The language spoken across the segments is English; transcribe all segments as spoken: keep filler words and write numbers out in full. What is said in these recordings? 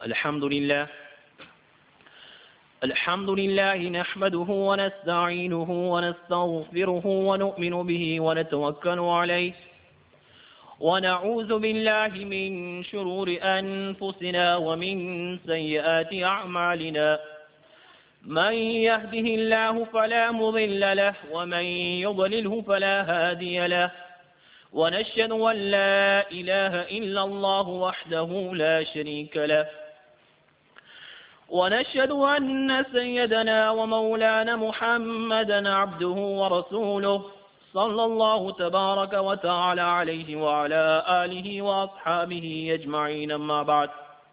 الحمد لله الحمد لله نحمده ونستعينه ونستغفره ونؤمن به ونتوكل عليه ونعوذ بالله من شرور أنفسنا ومن سيئات أعمالنا من يهده الله فلا مضل له ومن يضلله فلا هادي له ونشهد أن لا إله إلا الله وحده لا شريك له ونشهد أن سيدنا ومولانا محمدا عبده ورسوله صلى الله تبارك وتعالى عليه وعلى آله وأصحابه أجمعين. أما بعد،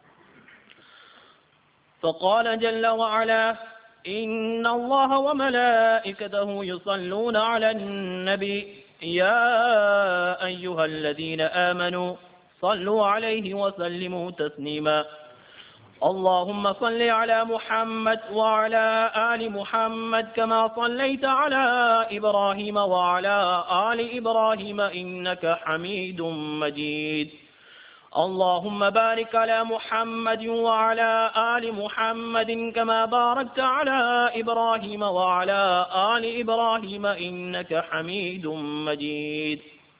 فقال جل وعلا: إن الله وملائكته يصلون على النبي يا أيها الذين آمنوا صلوا عليه وسلموا تسليما. اللهم صل على محمد وعلى آل محمد كما صليت على إبراهيم وعلى آل إبراهيم إنك حميد مجيد. اللهم بارك على محمد وعلى آل محمد كما باركت على إبراهيم وعلى آل إبراهيم إنك حميد مجيد.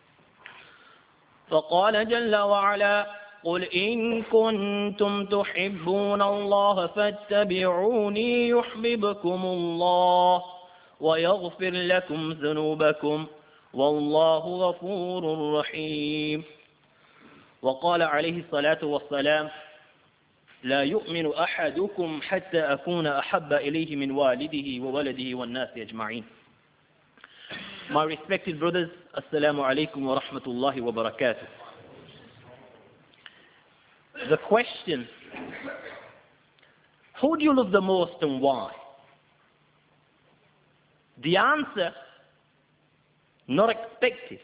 فقال جل وعلا: قل إن كنتم تحبون الله فاتبعوني يحببكم الله ويغفر لكم ذنوبكم والله غفور رحيم. وقال عليه الصلاة والسلام: لا يؤمن أحدكم حتى أكون أحب إليه من والده وولده والناس أجمعين. My respected brothers, Assalamu alaikum wa rahmatullahi wa barakatuh. The question, who do you love the most and why? The answer, not expected.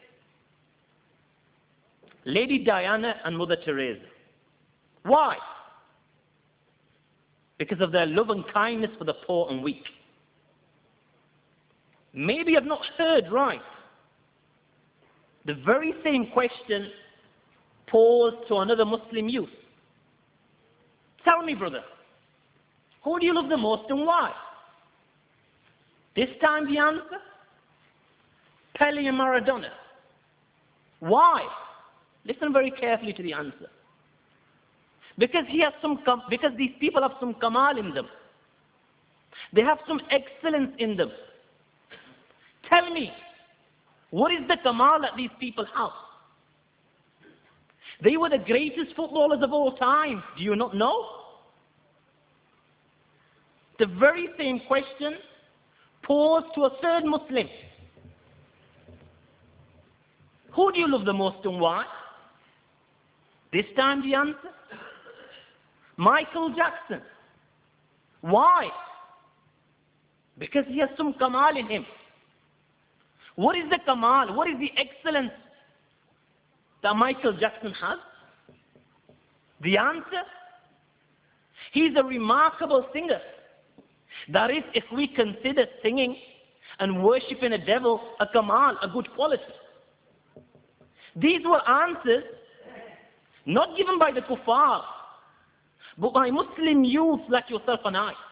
Lady Diana and Mother Teresa. Why? Because of their love and kindness for the poor and weak. Maybe I've not heard right. The very same question posed to another Muslim youth. Tell me, brother, who do you love the most and why? This time the answer, Pele and Maradona. Why? Listen very carefully to the answer. Because he has some, because these people have some kamal in them. They have some excellence in them. Tell me, what is the kamal that these people have? They were the greatest footballers of all time. Do you not know? The very same question posed to a third Muslim. Who do you love the most and why? This time the answer, Michael Jackson. Why? Because he has some kamal in him. What is the kamal? What is the excellence that Michael Jackson has? The answer, he's a remarkable singer. That is, if we consider singing and worshipping a devil a kamal, a good quality. These were answers not given by the kuffar, but by Muslim youth like yourself and I.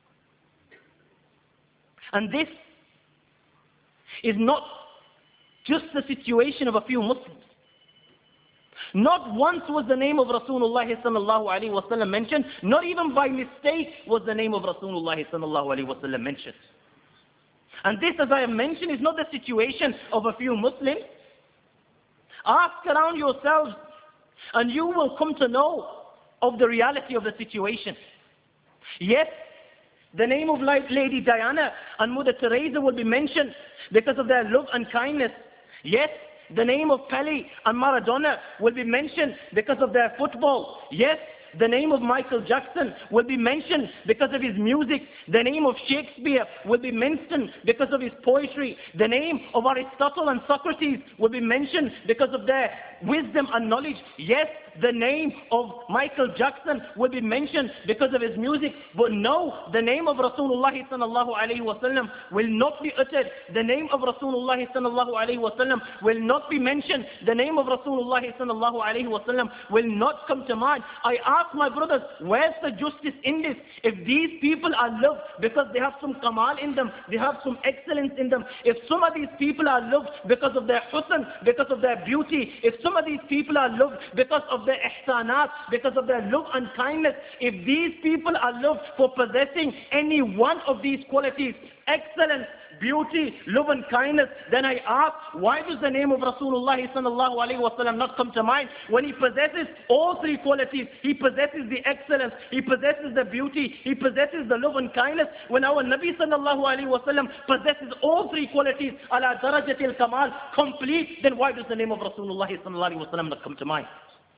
And this is not just the situation of a few Muslims. Not once was the name of Rasulullah sallallahu alaihi wasallam mentioned. Not even by mistake was the name of Rasulullah sallallahu alaihi wasallam mentioned. And this, as I have mentioned, is not the situation of a few Muslims. Ask around yourselves and you will come to know of the reality of the situation. Yes, the name of Lady Diana and Mother Teresa will be mentioned because of their love and kindness. Yes, the name of Pele and Maradona will be mentioned because of their football. Yes, the name of Michael Jackson will be mentioned because of his music. The name of Shakespeare will be mentioned because of his poetry. The name of Aristotle and Socrates will be mentioned because of their wisdom and knowledge. Yes, the name of Michael Jackson will be mentioned because of his music. But no, the name of Rasulullah sallallahu alayhi wa sallam will not be uttered. The name of Rasulullah sallallahu alayhi wa sallam will not be mentioned. The name of Rasulullah sallallahu alayhi wa sallam will not come to mind. I ask my brothers, where's the justice in this? If these people are loved because they have some kamal in them, they have some excellence in them, if some of these people are loved because of their husn, because of their beauty, if some of these people are loved because of their ihsanat, because of their love and kindness, if these people are loved for possessing any one of these qualities, excellence, beauty, love and kindness, then I ask, why does the name of Rasulullah sallallahu alayhi wa sallam not come to mind? When he possesses all three qualities, he possesses the excellence, he possesses the beauty, he possesses the love and kindness. When our Nabi sallallahu alayhi wa sallam possesses all three qualities, ala darajatil kamal, complete, then why does the name of Rasulullah sallallahu alayhi wa sallam not come to mind?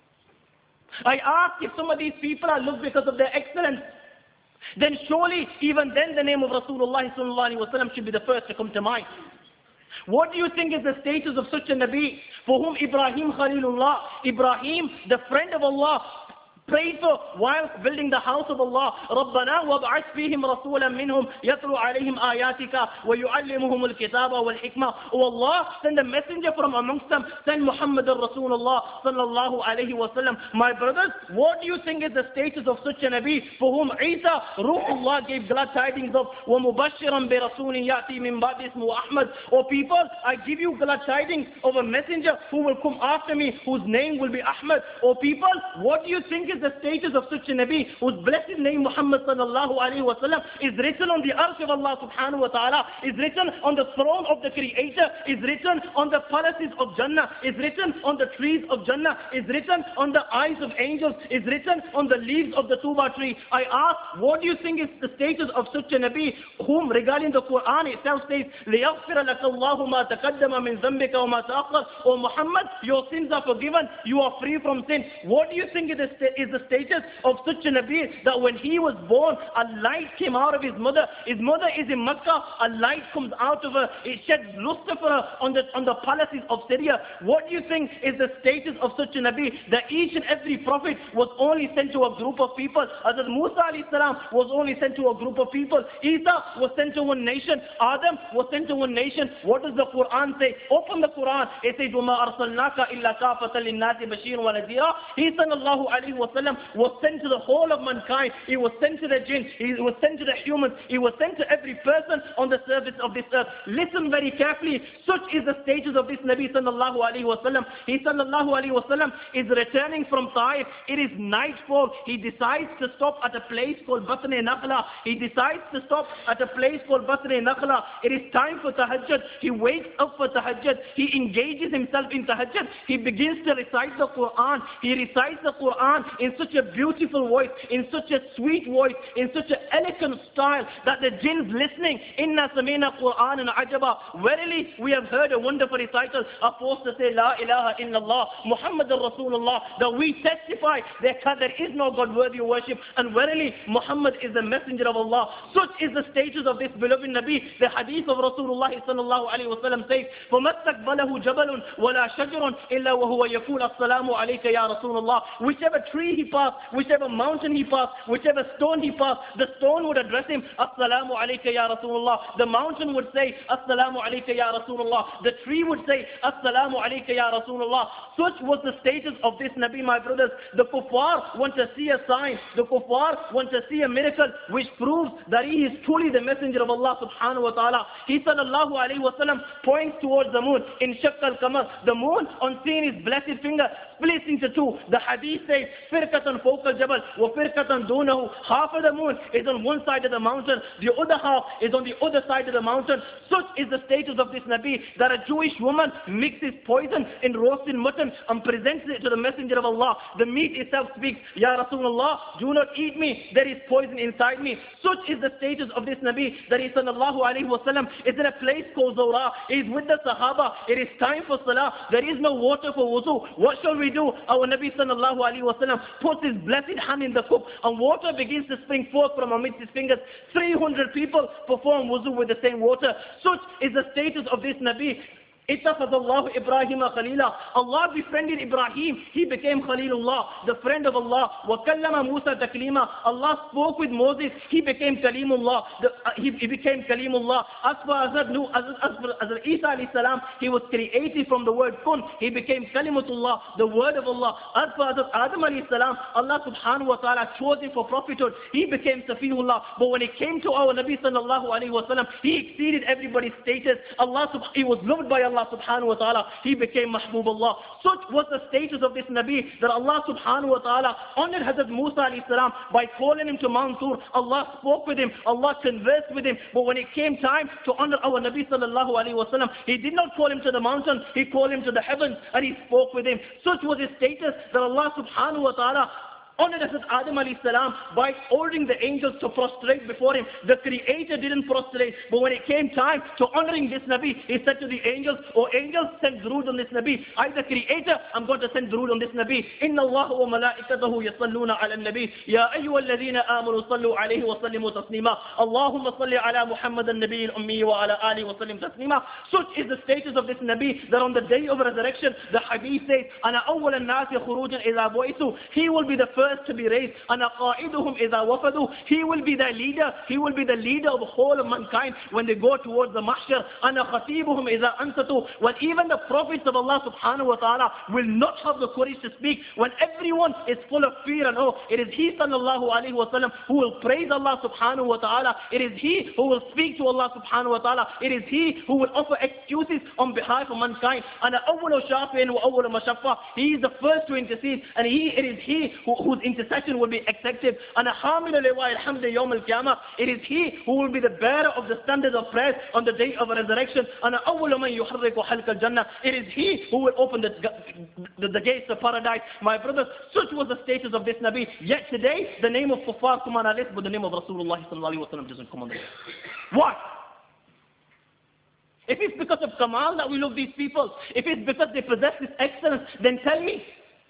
I ask, if some of these people are loved because of their excellence, then surely even then the name of Rasulullah sallallahu alaihi wasallam should be the first to come to mind. What do you think is the status of such a Nabi for whom Ibrahim Khalilullah, Ibrahim, the friend of Allah, prayed for while building the house of Allah? رَبَّنَا وَابْعَثْ فِيهِمْ رَسُولًا مِّنْهُمْ يَتْلُو عَلَيْهِمْ آيَاتِكَ وَيُعَلِّمُهُمُ الْكِتَابَ وَالْحِكْمَةَ. Oh Allah, send a messenger from amongst them, send Muhammad Rasulullah sallallahu alayhi wa sallam. My brothers, what do you think is the status of such a Nabi for whom Isa, Ruhullah, gave glad tidings of وَمُبَشِّرًا بِرَسُولٍ يَأْتِي مِنْ بَعْدِ اسْمُهُ أَحْمَدُ? O people, I give you glad tidings of a messenger who will come after me, whose name will be Ahmad. O people, what do you think is the status of such a Nabi whose blessed name Muhammad sallallahu alayhi wa sallam is written on the arsh of Allah subhanahu wa ta'ala, is written on the throne of the Creator, is written on the palaces of Jannah, is written on the trees of Jannah, is written on the eyes of angels, is written on the leaves of the tuba tree. I ask, what do you think is the status of such a Nabi whom regarding the Quran itself says, لِيَغْفِرَ لَكَ اللَّهُ مَا تَقَدَّمَ مِنْ ذَنْبِكَ وَمَا تَأَخَّرَ? O Muhammad, your sins are forgiven, you are free from sin. What do you think is the, is the status of such a Nabi that when he was born, a light came out of his mother. His mother is in Mecca, a light comes out of her, it sheds luster for her on the, on the palaces of Syria. What do you think is the status of such a Nabi that each and every prophet was only sent to a group of people? Hazrat Musa alayhi salam was only sent to a group of people. Isa was sent to one nation. Adam was sent to one nation. What does the Quran say? Open the Quran. It says, وَمَا أَرْسَلْنَاكَ إِلَّا كَافَةً لِلنَّاسِ بَشِيرٌ وَنَذِيرًا. He sallallahu alayhi wa sallam was sent to the whole of mankind. He was sent to the jinn. He was sent to the humans. He was sent to every person on the surface of this earth. Listen very carefully. Such is the status of this Nabi sallallahu alayhi wa sallam. He sallallahu alayhi wa sallam is returning from Taif. It is nightfall. He decides to stop at a place called Batn Nakhla. He decides to stop at a place called Batn Nakhla. It is time for tahajjud. He wakes up for tahajjud. He engages himself in tahajjud. He begins to recite the Quran. He recites the Quran in such a beautiful voice, in such a sweet voice, in such an elegant style that the jinns listening, Inna Samina Quran and Ajaba. Verily, we have heard a wonderful recital, are forced to say La ilaha illallah Muhammadur Rasulullah, that we testify that there is no God worthy of worship, and verily Muhammad is the messenger of Allah. Such is the status of this beloved Nabi. The hadith of Rasulullah sallallahu alayhi wa sallam says, فَمَسْتَقْبَلَهُ جَبَلٌ وَلَا شَجْرٌ إِلَّا وَهُوَ يَقُولُ السَّلَامُ عَلَيْكَ يَا رَسُولُ اللَّهِ. Whichever tree he passed, whichever mountain he passed, whichever stone he passed, the stone would address him, Assalamu alayka ya Rasulullah. The mountain would say, Assalamu alayka ya Rasulullah. The tree would say, Assalamu alayka ya Rasulullah. Such was the status of this Nabi, my brothers. The kuffar want to see a sign. The kuffar want to see a miracle which proves that he is truly the messenger of Allah subhanahu wa ta'ala. He sallallahu alayhi wa sallam points towards the moon in Shakk al-Qamar. The moon, on seeing his blessed finger, splits into two. The hadith says, Firqatan fawqa al-jabal wa firqatan dunahu. Half of the moon is on one side of the mountain, the other half is on the other side of the mountain. Such is the status of this Nabi, that a Jewish woman mixes poison in roasted mutton and presents it to the messenger of Allah. The meat itself speaks, Ya Rasulullah, do not eat me, there is poison inside me. Such is the status of this Nabi, that he sallallahu alayhi wa sallam is in a place called Zawra. He is with the Sahaba. It is time for Salah. There is no water for wuzu. What shall we do? Our Nabi sallallahu alayhi wa sallam puts his blessed hand in the cup and water begins to spring forth from amidst his fingers. three hundred people perform wuzu with the same water. Such is the status of this Nabi. اتخذ الله إبراهيم خليلا. Allah befriended Ibrahim. He became Khalilullah, the friend of Allah. وَكَلَّمَ مُوسَى تَكْلِيمًا. Allah spoke with Moses. He became Kalimullah. The, uh, he, he became Kalimullah. As for Hazrat Nuh, as, as for Hazrat Isa alayhi salam, he was created from the word kun. He became Kalimatullah, the word of Allah. As for Hazrat Adam alayhi salam, Allah subhanahu wa ta'ala chose him for prophethood. He became Safihullah. But when it came to our Nabi sallallahu alayhi wa sallam, he exceeded everybody's status. Allah, he was loved by Allah subhanahu wa ta'ala. He became Mahbubullah. Such was the status of this Nabi that Allah subhanahu wa ta'ala honored Hazrat Musa alayhi salam by calling him to Mount Tur. Allah spoke with him. Allah conversed with him. But when it came time to honor our Nabi sallallahu alayhi wa sallam, he did not call him to the mountain. He called him to the heavens and he spoke with him. Such was his status that Allah subhanahu wa ta'ala honored Hazrat Adam alayhi salam by ordering the angels to prostrate before him. The Creator didn't prostrate, but when it came time to honoring this Nabi, he said to the angels, "Oh angels, send durood on this Nabi. I, the Creator, I'm going to send durood on this Nabi. Inna Allah wa malaikatahu yasalluna ala nabi. Ya ayyuha alladhina amanu sallu alayhi wa sallimu taslima. Allahumma salli ala Muhammad al-Nabi al-Ummi wa ala alihi wa sallim taslima." Such is the status of this Nabi that on the day of resurrection, the Hadith says, "Ana awwal an-nasi khurujan idha bu'ithu." He will be the first to be raised. Ana qa'iduhum idha wafadu. He will be their leader. He will be the leader of the whole of mankind when they go towards the mahshar. Ana khatibuhum idha ansatu. When even the prophets of Allah subhanahu wa ta'ala will not have the courage to speak, when everyone is full of fear and awe, it is he sallallahu alayhi wa sallam who will praise Allah subhanahu wa ta'ala. It is he who will speak to Allah subhanahu wa ta'ala. It is he who will offer excuses on behalf of mankind. Ana awwalu shafi'in wa awwalu mashaffa. He is the first to intercede, and he it is he who, whose intercession will be accepted. Ana hamilu liwa'i al-hamd yawm al-qiyamah. It is he who will be the bearer of the standards of praise on the day of resurrection. Ana awwalu man yuharriku halq al-jannah. It is he who will open the, the, the gates of paradise. My brothers, such was the status of this Nabi. Yet today, the name of Kuffar come on our list, but the name of Rasulullah sallallahu alayhi wa sallam doesn't come on the list. Why? If it's because of Kamal that we love these people, if it's because they possess this excellence, then tell me,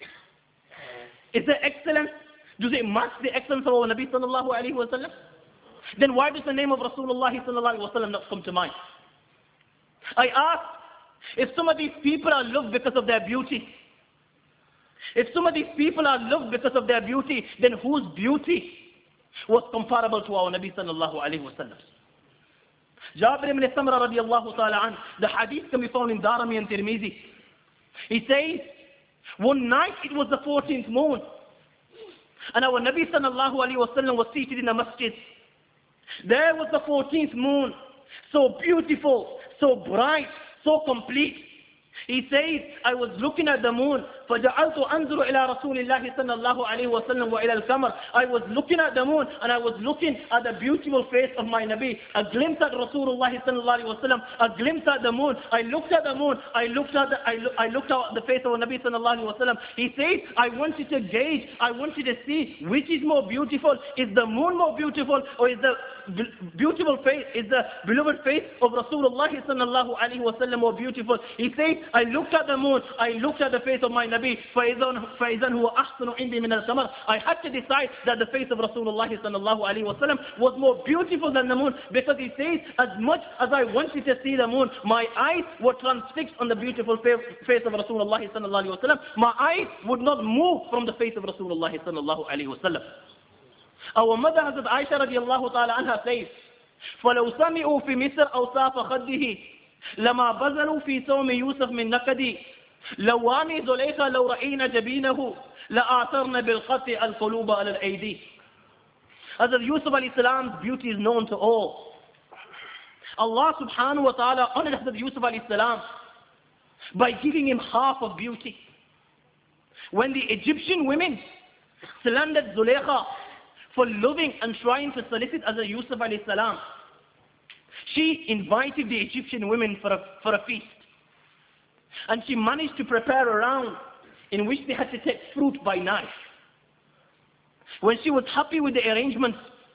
is there excellence? Does it match the excellence of our Nabi sallallahu alayhi wa sallam? Then why does the name of Rasulullah sallallahu alayhi wa sallam not come to mind? I ask, if some of these people are loved because of their beauty, if some of these people are loved because of their beauty, then whose beauty was comparable to our Nabi sallallahu alayhi wa sallam? Jabir ibn Samra radiyallahu ta'ala an, the hadith can be found in Darimi and Tirmizi. He says, one night it was the fourteenth moon, and our Nabi sallallahu alayhi wa sallam was seated in a masjid. There was the fourteenth moon, so beautiful, so bright, so complete. He says, I was looking at the moon, فَجَعَلْتُ أَنْظُرُ إِلَىٰ رَسُولِ اللَّهِ صَلَّى اللَّهُ عَلَيْهِ وَسَلَّمَ وَإِلَى الْقَمَرِ. I was looking at the moon, and I was looking at the beautiful face of my Nabi. A glimpse at Rasulullah sallallahu alayhi wa sallam, a glimpse at the moon. I looked at the moon, I looked at the, I, lo I looked at the face of Nabi sallallahu alayhi wa sallam. He says, I wanted to gauge, I wanted to see which is more beautiful. Is the moon more beautiful, or is the beautiful face, is the beloved face of Rasulullah sallallahu alayhi wa sallam more beautiful? He says, I looked at the moon, I looked at the face of my Nabi, فَإِذًا هُوَ أَحْسَنُ عِنْدِي مِنَ الْقَمَرِ. I had to decide that the face of Rasulullah sallallahu alayhi wa sallam was more beautiful than the moon, because he says, as much as I wanted to see the moon, my eyes were transfixed on the beautiful face of Rasulullah sallallahu alayhi wa sallam. My eyes would not move from the face of Rasulullah sallallahu alayhi wa sallam. Our mother Hazrat Aisha radiallahu ta'ala anha says, فَلَوْ سَمِعُوا فِي مِصْرَ أَوْصَافَ خَدِّهِ لما بذلوا في صوم يوسف من نكدي لواني زليخة لو رأينا جبينه لآثرنا بالقطع القلوب على الأيدي. Hazrat Yusuf alayhi salam's beauty is known to all. Allah subhanahu wa ta'ala honored Hazrat Yusuf alayhi salam by giving him half of beauty. When the Egyptian women slandered Zulaykha for loving and trying to solicit Hazrat Yusuf alayhi salam, she invited the Egyptian women for a, for a feast. And she managed to prepare a round in which they had to take fruit by knife. When she was happy with the arrangements,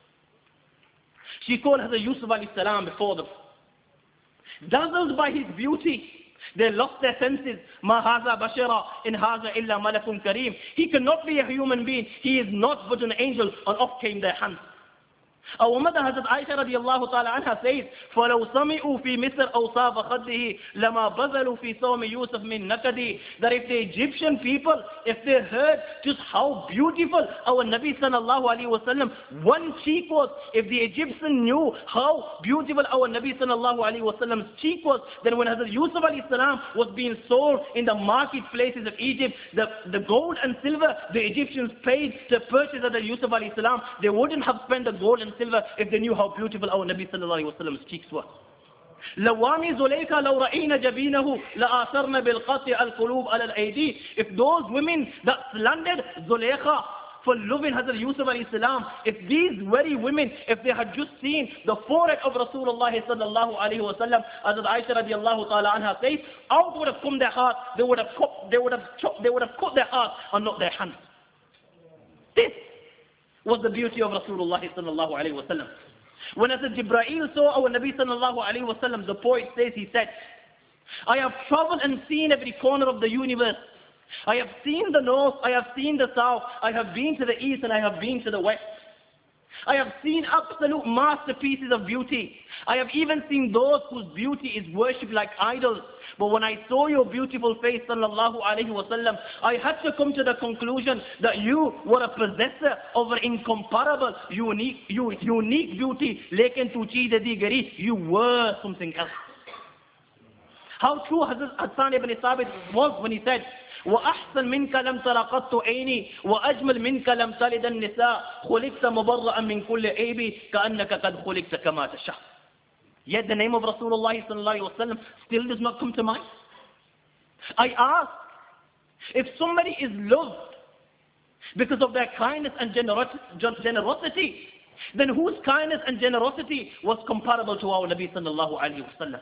she called Hazrat Yusuf alayhi salam before them. Dazzled by his beauty, they lost their senses. Ma haza bashara in haza illa malakun kareem. He cannot be a human being. He is not but an angel. And off came their hands. Our mother Hazrat Aisha radiallahu ta'ala anha says, فَلَوْ سَمِعُوا فِي مِصْرَ أَوْصَافَ خَدِّهِ لَمَا بَذَلُوا فِي صَوْمِ يُوسُف مِّن نَكَدِهِ. That if the Egyptian people, if they heard just how beautiful our Nabi sallallahu alayhi wa sallam one cheek was, if the Egyptian knew how beautiful our Nabi sallallahu alayhi wa sallam's cheek was, then when Hazrat Yusuf alayhi salam was being sold in the marketplaces of Egypt, the, the gold and silver the Egyptians paid to purchase Hazrat Yusuf alayhi salam, they wouldn't have spent the gold and silver if they knew how beautiful our Nabi sallallahu alayhi wa sallam's cheeks were. لوامي زليخا لو رأينا جبينه لآثرنا بالقطع القلوب على الأيدي. If those women that slandered Zulaykha for loving Hazrat Yusuf alayhi salam, if these very women, if they had just seen the forehead of Rasulullah sallallahu alayhi wa sallam, Hazrat Aisha radiallahu ta'ala anha says, out would have come their heart, they would have cut, they would have chopped, they would have cut their heart and not their hands. This was the beauty of Rasulullah sallallahu alayhi wa sallam. When as Jibreel saw our Nabi sallallahu alayhi wa sallam, the poet says, he said, I have traveled and seen every corner of the universe. I have seen the north, I have seen the south, I have been to the east and I have been to the west. I have seen absolute masterpieces of beauty. I have even seen those whose beauty is worshipped like idols. But when I saw your beautiful face, sallallahu alayhi wa sallam, I had to come to the conclusion that you were a possessor of an incomparable, unique, unique beauty. Lekin tu cheez di gari, you were something else. How true Hazrat Hassan ibn Thabit was when he said, وأحسن منك لم تر قط عيني وأجمل منك لم تلد النساء خلقت مبرأ من كل عيب كأنك قد خلقت كما تشاء. Yet the name of Rasulullah sallallahu alaihi wasallam still does not come to mind. I ask, if somebody is loved because of their kindness and generosity, then whose kindness and generosity was comparable to our Nabi sallallahu alaihi wasallam?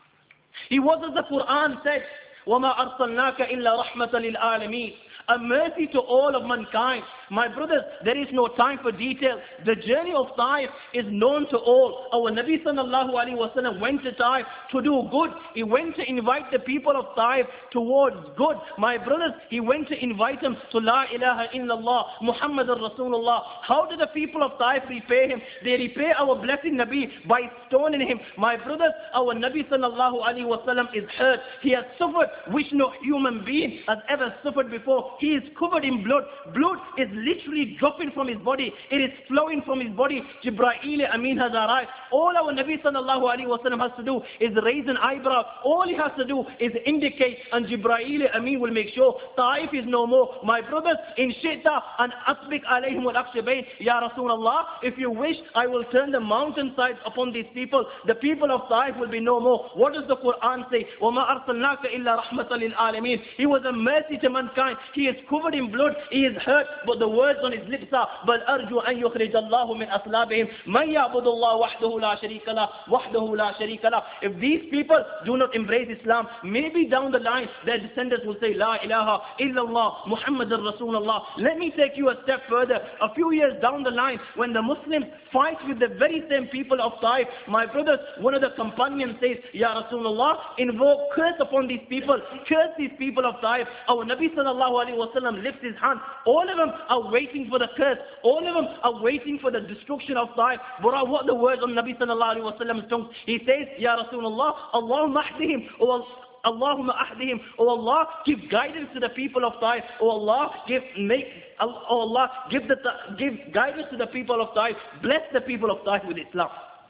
He was, as the Quran said, وَمَا أَرْسَلْنَاكَ إِلَّا رَحْمَةً لِلْعَالَمِينَ. A mercy to all of mankind. My brothers, there is no time for detail. The journey of Taif is known to all. Our Nabi sallallahu alaihi wasallam went to Taif to do good. He went to invite the people of Taif towards good. My brothers, he went to invite them to La ilaha illallah, Muhammadur Rasulullah. How did the people of Taif repay him? They repay our blessed Nabi by stoning him. My brothers, our Nabi sallallahu alaihi wasallam is hurt. He has suffered which no human being has ever suffered before. He is covered in blood. Blood is literally dropping from his body. It is flowing from his body. Jibreel Amin has arrived. All our Nabi sallallahu alaihi wasallam has to do is raise an eyebrow. All he has to do is indicate, and Jibreel Amin will make sure Taif is no more. My brothers, in Shita and Asbik alayhim wal akshabain, Ya Rasulullah, if you wish, I will turn the mountainsides upon these people. The people of Taif will be no more. What does the Quran say? وَمَا أَرْسَلْنَاكَ إِلَّا رَحْمَةً لِلْعَالَمِينَ. He was a mercy to mankind. He is covered in blood. He is hurt, but the words on his lips are, بَلْ أَرْجُوا أَنْ يُخْرِجَ اللَّهُ مِنْ أَصْلَابِهِمْ مَنْ يَعْبُدُ اللَّهُ وَحْدَهُ لَا شَرِيكَ لَهُ وَحْدَهُ لَا شَرِيكَ لَهُ. If these people do not embrace Islam, maybe down the line their descendants will say, La ilaha illallah Muhammadur Rasulullah. Let me take you a step further. A few years down the line, when the Muslims fight with the very same people of Taif, my brothers, one of the companions says, Ya Rasulullah, invoke curse upon these people, curse these people of Taif. Our Nabi sallallahu alaihi wasallam lifts his hand. All of them are waiting for the curse. All of them are waiting for the destruction of Taif. But what the words on Nabi sallallahu alaihi wasallam's tongue? He says, Ya Rasulullah, Allahumma ahdihim, O Allahumma ahdihim, O Allah, give guidance to the people of Taif. O Allah, give make O Allah, give the give guidance to the people of Taif. Bless the people of Taif with Islam.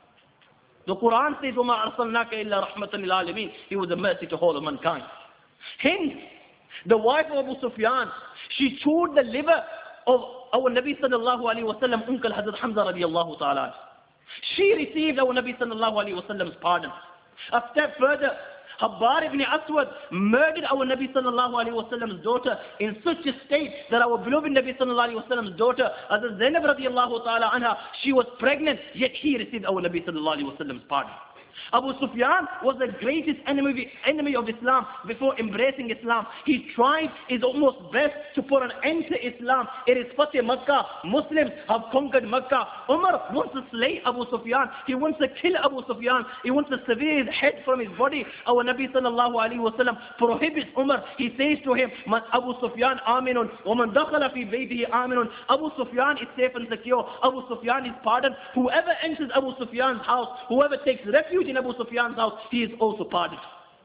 The Quran says, وَمَا أَرْسَلْنَاكَ إِلَّا رَحْمَةً لِلْعَالَمِينَ. He was a mercy to all of mankind. Hind, the wife of Abu Sufyan, she chewed the liver of our Nabi sallallahu alaihi wasallam, Uncle Hazrat Hamza radiallahu ta'ala. She received our Nabi sallallahu alaihi wasallam's pardon. A step further, Habbar ibn Aswad murdered our Nabi sallallahu alaihi wasallam's daughter in such a state that our beloved Nabi sallallahu alaihi wasallam's daughter, Hazrat Zainab radiallahu ta'ala anha, she was pregnant, yet he received our Nabi sallallahu alaihi wasallam's pardon. Abu Sufyan was the greatest enemy, enemy of Islam before embracing Islam. He tried his utmost best to put an end to Islam. It is Fatih Makkah. Muslims have conquered Makkah. Umar wants to slay Abu Sufyan. He wants to kill Abu Sufyan. He wants to sever his head from his body. Our Nabi sallallahu alayhi wa sallam prohibits Umar. He says to him, Abu Sufyan aminun, وَمَنْ دَخَلَ فِي بَيْتِهِ aminun. Abu Sufyan is safe and secure. Abu Sufyan is pardoned. Whoever enters Abu Sufyan's house, whoever takes refuge in Abu Sufyan's house, he is also pardoned.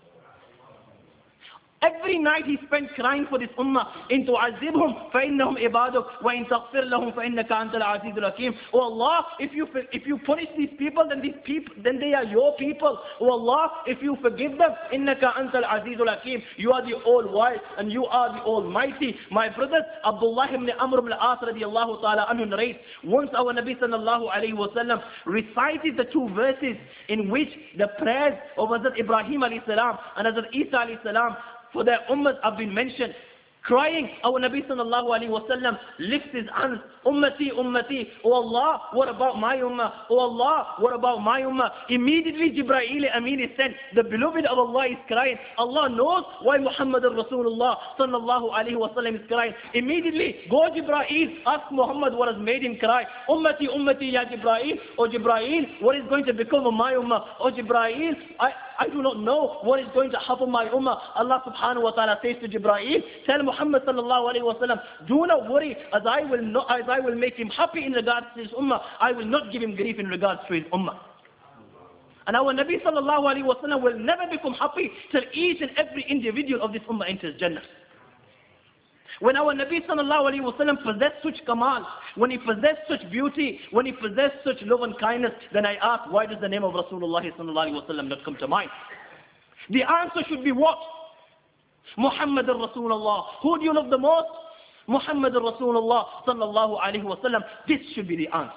Every night he spent crying for this ummah. إِن تُعَذِّبْهُمْ فَإِنَّهُمْ عِبَادُكَ وَإِن تَغْفِرْ لَهُمْ فَإِنَّكَ أَنْتَ الْعَزِيزُ الْحَكِيمُ. Oh Allah, if you if you punish these people, then these people then they are your people. Oh Allah, if you forgive them, إِنَّكَ أَنْتَ الْعَزِيزُ الْحَكِيمُ. You are the all-wise and you are the almighty. My brothers, Abdullah ibn Amr ibn al-As radiyallahu ta'ala anhu narrates, once our Nabi sallallahu alayhi wa sallam recited the two verses in which the prayers of Hazrat Ibrahim alayhi salam and Hazrat Isa alayhi salam for their ummahs have been mentioned. Crying, our Nabi sallallahu alayhi wa sallam lifts his hands, Ummati, Ummati, oh Allah, what about my ummah? Oh Allah, what about my ummah? Immediately Jibreel Amin is sent. The beloved of Allah is crying. Allah knows why Muhammad Rasulullah sallallahu alayhi wa sallam is crying. Immediately, go Jibreel, ask Muhammad what has made him cry. Ummati, Ummati, ya Jibreel. Oh Jibreel, what is going to become of my ummah? Oh Jibreel, I, I do not know what is going to happen my ummah. Allah subhanahu wa ta'ala says to Jibreel, tell Muhammad sallallahu alayhi wa sallam, do not worry, as I will not, as I will make him happy in regards to his ummah, I will not give him grief in regards to his ummah. And our Nabi sallallahu alayhi wa sallam will never become happy till each and every individual of this ummah enters Jannah. When our Nabi sallallahu alayhi wa sallam possessed such kamal, when he possessed such beauty, when he possessed such love and kindness, then I ask, why does the name of Rasulullah sallallahu alayhi wa sallam not come to mind? The answer should be what? Muhammad Rasulullah. Who do you love the most? Muhammad Rasulullah sallallahu alayhi wa sallam. This should be the answer.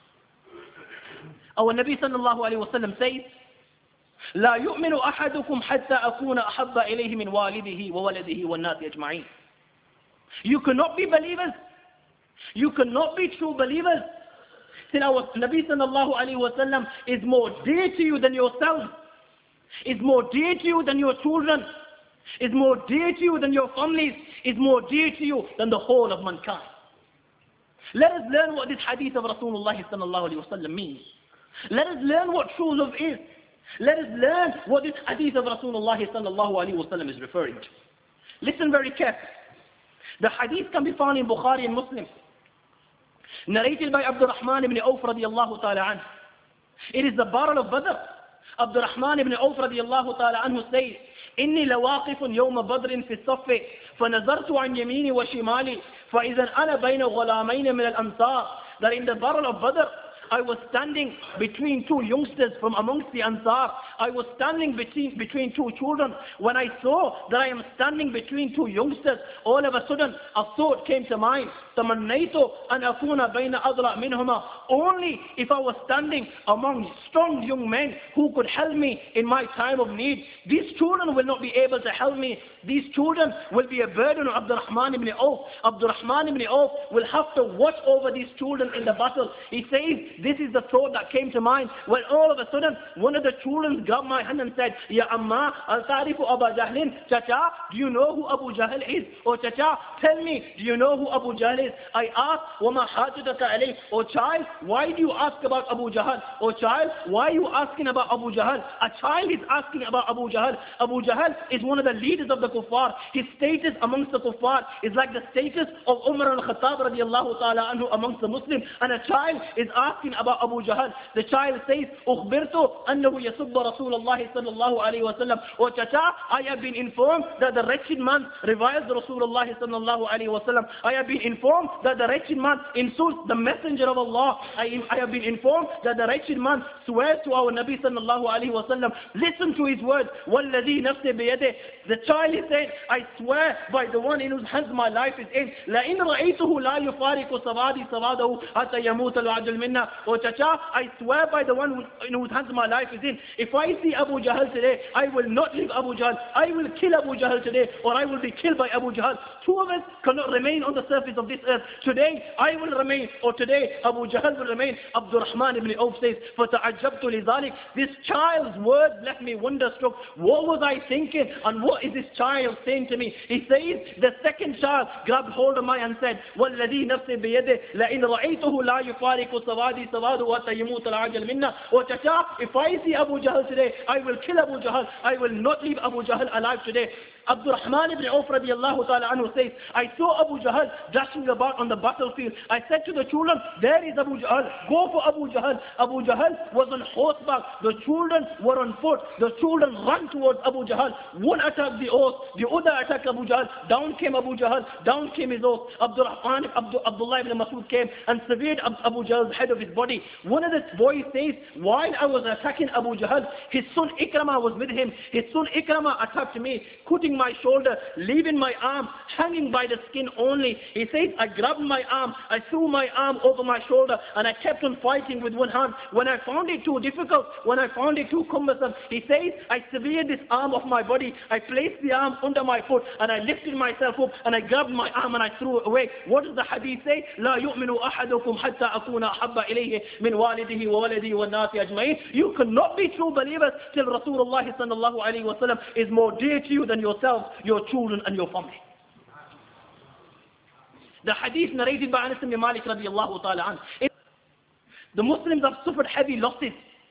Our Nabi sallallahu alayhi wa sallam says, لا يؤمن أحدكم حتى أكون أحب إليه من والده وولده والناس أجمعين. You cannot be believers. You cannot be true believers till our Nabi sallallahu alayhi wa sallam is more dear to you than yourself, is more dear to you than your children, is more dear to you than your families, is more dear to you than the whole of mankind. Let us learn what this hadith of Rasulullah sallallahu alayhi wa sallam means. Let us learn what true love is. Let us learn what this hadith of Rasulullah sallallahu alayhi wa sallam is referring to. Listen very carefully. The hadith can be found in Bukhari and Muslim, narrated by Abdurrahman ibn Auf radiyallahu ta'ala anhu. It is the battle of Badr. Abdurrahman ibn Auf radiyallahu ta'ala anhu says, إني لواقف يوم بدر في الصف فنظرت عن يميني وشمالي فإذا أنا بين غلامين من الأنصار. That in the battle of Badr, I was standing between two youngsters from amongst the Ansar. I was standing between, between two children. When I saw that I am standing between two youngsters, all of a sudden a thought came to mind. تمنيت أن أكون بين أضلع منهما. Only if I was standing among strong young men who could help me in my time of need. These children will not be able to help me. These children will be a burden on Abdurrahman ibn Auf. Abdurrahman ibn Auf will have to watch over these children in the battle. He says, this is the thought that came to mind. When all of a sudden, one of the children grabbed my hand and said, Ya Amma, al-Tarifu Abu Jahlin. Chacha, do you know who Abu Jahl is? Or Chacha, tell me, do you know who Abu Jahl is? I asked, وَمَا حَاجُتَكَ عَلَيْهِ. Oh child, why do you ask about Abu Jahl? Oh child, why are you asking about Abu Jahl? A child is asking about Abu Jahl. Abu Jahl is one of the leaders of the kuffar. His status amongst the kuffar is like the status of Umar al-Khattab radiallahu ta'ala anhu amongst the Muslims. And a child is asking about Abu Jahl. The child says, أُخْبِرْتُ أَنَّهُ يَسُبَّ رَسُولَ اللَّهِ صَلَّى اللَّهُ عَلَيْهِ وَسَلَّمَ. Oh chacha, I have been informed that the wretched man reviles Rasulullah sallallahu alayhi wa sallam. I have been informed that the wretched man insults the messenger of Allah. I, I have been informed that the wretched man swears to our Nabi sallallahu alayhi wa sallam. Listen to his words. وَالَّذِي نَفْسِ بِيَدِهِ. The child is saying, I swear by the one in whose hands my life is in. لَإِنْ رَأَيْتُهُ لَا يُفَارِقُ سَوَادِي سَوَادَهُ حَتَّى يَمُوتَ الْوَعْدُ الْمِنَّةِ. Oh Chacha, I swear by the one who, in whose hands my life is in, if I see Abu Jahl today, I will not leave Abu Jahl. I will kill Abu Jahl today, or I will be killed by Abu Jahl. Two of us cannot remain on the surface of this earth. Today, I will remain, or today, Abu Jahl will remain. Abdurrahman ibn Auf says, فَتَعَجَّبْتُ لِذَلِكَ. This child's words left me wonderstruck. What was I thinking, and what is this child saying to me? He says, the second child grabbed hold of me and said, وَالَّذِي نَفْسِ بِيَدِهِ لَإِنْ رَأَيْتُهُ لَا يُفَارِقُ سَوَادِي سَوَادُ وَحَتَّى يَمُوتَ الْعَجَلُ مِنَّا. Oh Chacha, if I see Abu Jahl today, I will kill Abu Jahl. I will not leave Abu Jahl alive today. Abdurrahman ibn Auf radiallahu ta'ala anhu says, I saw Abu Jahl dashing about on the battlefield. I said to the children, there is Abu Jahl, go for Abu Jahl. Abu Jahl was on horseback, the children were on foot. The children ran towards Abu Jahl. One attacked the horse, the other attacked Abu Jahl. Down came Abu Jahl, down came his horse. Abdurrahman, Abdu, Abdullah ibn Masud came and severed Abu Jahl's head of his body. One of the boys says, while I was attacking Abu Jahl, his son Ikramah was with him. His son Ikramah attacked me, cutting my shoulder, leaving my arm hanging by the skin only. He says, I grabbed my arm, I threw my arm over my shoulder, and I kept on fighting with one hand. When I found it too difficult, when I found it too cumbersome, he says, I severed this arm of my body, I placed the arm under my foot, and I lifted myself up, and I grabbed my arm and I threw it away. What does the hadith say? لا يؤمن أحدكم حتى أكون أحب إليه من والده وولده والناس أجمعين. You cannot be true believers till Rasulullah sallallahu alayhi wa sallam is more dear to you than yourself, your children and your family. The hadith narrated by Anas ibn Malik radiallahu ta'ala an. The Muslims have suffered heavy losses.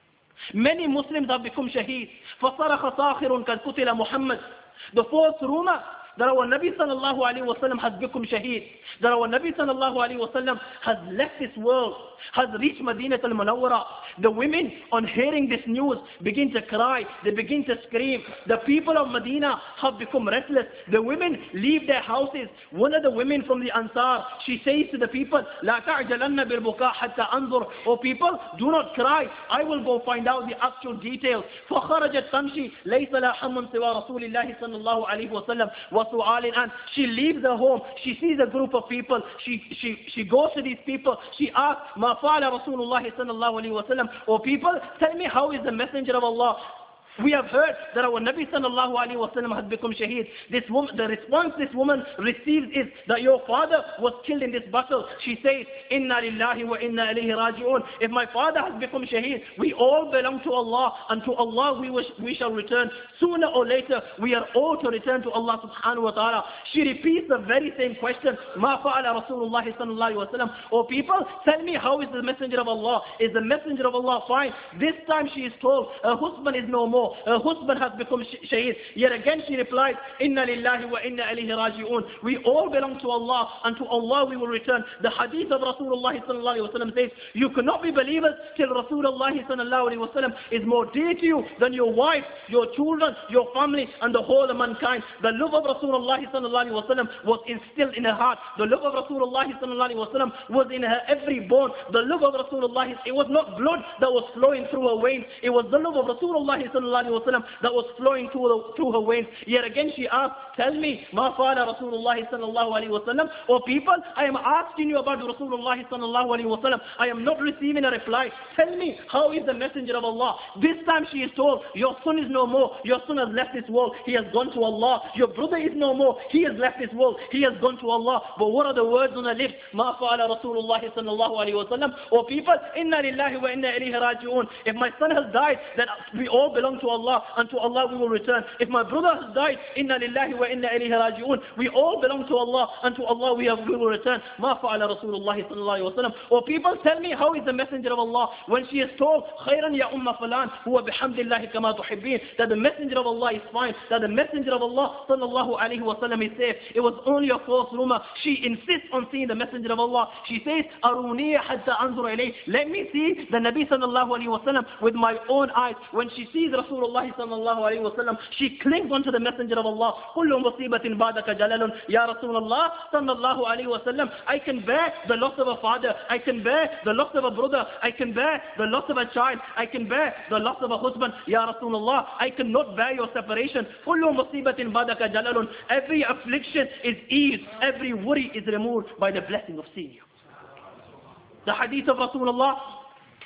Many Muslims have become shaheed. فَصَرَخَ صَاخِرٌ قَدْ قُتِلَ مُحَمَّدٌ. The false rumor that our Nabi sallallahu alayhi wa sallam has become shaheed, that our Nabi sallallahu alayhi wa sallam has left this world, has reached Madinah al-Munawwara. The women, on hearing this news, begin to cry, they begin to scream. The people of Medina have become restless. The women leave their houses. One of the women from the Ansar, she says to the people, لا تعجلن بالبكاء حتى أنظر. Oh people, do not cry, I will go find out the actual details. فخرجت تمشي ليس لها هم سوى رسول الله صلى الله عليه وسلم وسؤال عنه. She leaves her home, she sees a group of people, she, she, she goes to these people, she asks, ما فعل رسول الله صلى الله عليه وسلم. Oh people, tell me, how is the messenger of Allah? We have heard that our Nabi sallallahu alayhi wa sallam has become shaheed. This woman, the response this woman receives is that your father was killed in this battle. She says, Inna lillahi wa inna ilayhi raji'un. If my father has become shaheed, we all belong to Allah, and to Allah we, wish, we shall return. Sooner or later, we are all to return to Allah subhanahu wa ta'ala. She repeats the very same question. Ma fa'ala Rasulullah sallallahu alayhi wa sallam. Oh people, tell me, how is the messenger of Allah? Is the messenger of Allah fine? This time she is told, her husband is no more. Her husband has become shaheed. Yet again she replies, Inna lillahi wa inna ilayhi raji'un. We all belong to Allah, and to Allah we will return. The hadith of Rasulullah sallallahu alayhi wa sallam says, you cannot be believers till Rasulullah sallallahu alayhi wa sallam is more dear to you than your wife, your children, your family, and the whole of mankind. The love of Rasulullah sallallahu alayhi wa sallam was instilled in her heart. The love of Rasulullah sallallahu alayhi wa sallam was in her every bone. The love of Rasulullah, it was not blood that was flowing through her veins. It was the love of Rasulullah sallallahu alayhi wa sallam that was flowing through, the, through her veins. Yet again she asked, tell me, ma fa'ala Rasulullah sallallahu alayhi wa sallam. Oh people, I am asking you about Rasulullah sallallahu alayhi wa sallam. I am not receiving a reply. Tell me, how is the messenger of Allah? This time she is told, your son is no more. Your son has left this world. He has gone to Allah. Your brother is no more. He has left this world. He has gone to Allah. But what are the words on the lips? Ma fa'ala Rasulullah sallallahu alayhi wa sallam. Oh people, inna lillahi wa inna ilayhi raji'un. If my son has died, then we all belong to Allah, and to Allah we will return. If my brother has died, inna lillahi wa inna ilayhi raji'un. We all belong to Allah, and to Allah we, have, we will return. Ma fa'ala Rasulullah sallallahu alayhi wa sallam. Oh people, tell me, how is the messenger of Allah when she is told, khayran ya umma falan huwa bihamdillahi kama tuhibbin, that the messenger of Allah is fine, that the messenger of Allah sallallahu alayhi wa sallam is safe. It was only a false rumor. She insists on seeing the messenger of Allah. She says, aruniya hatta anzur ilayh. Let me see the Nabi sallallahu alayhi wa sallam with my own eyes. When she sees Rasulullah sallallahu alayhi wa sallam, she clings onto the messenger of Allah. Kullu musibatin ba'daka jalalun. Ya Rasulullah sallallahu alayhi wa sallam, I can bear the loss of a father, I can bear the loss of a brother, I can bear the loss of a child, I can bear the loss of a husband. Ya Rasulullah, I cannot bear your separation. Kullu musibatin ba'daka jalalun. Every affliction is eased, every worry is removed by the blessing of seeing you. The hadith of Rasulullah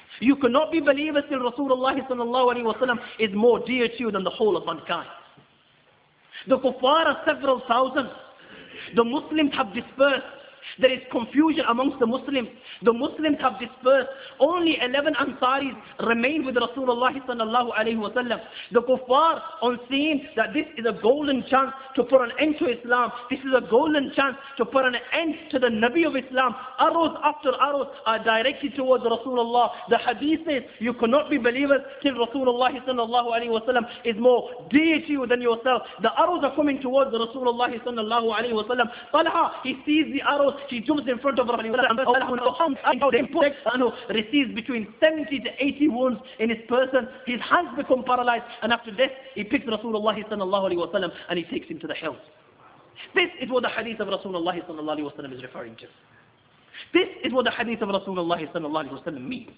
You cannot be believers till Rasulullah sallallahu alaihi wasallam is more dear to you than the whole of mankind. The kuffar are several thousand. The Muslims have dispersed. There is confusion amongst the Muslims. The Muslims have dispersed. Only eleven Ansaris remain with Rasulullah sallallahu alaihi wasallam. The kuffar, on seeing that this is a golden chance to put an end to Islam, this is a golden chance to put an end to the Nabi of Islam, arrows after arrows are directed towards Rasulullah. The hadith says you cannot be believers till Rasulullah sallallahu alaihi wasallam is more dear to you than yourself. The arrows are coming towards Rasulullah sallallahu alaihi wasallam. Talha, he sees the arrows. He jumps in front of Rasulullah and receives between seventy to eighty wounds in his person. His hands become paralyzed, and after this he picks Rasulullah sallallahu alaihi wasallam and he takes him to the hills. This is what the hadith of Rasulullah sallallahu alaihi wasallam is referring to. This is what the hadith of Rasulullah sallallahu alaihi wasallam means.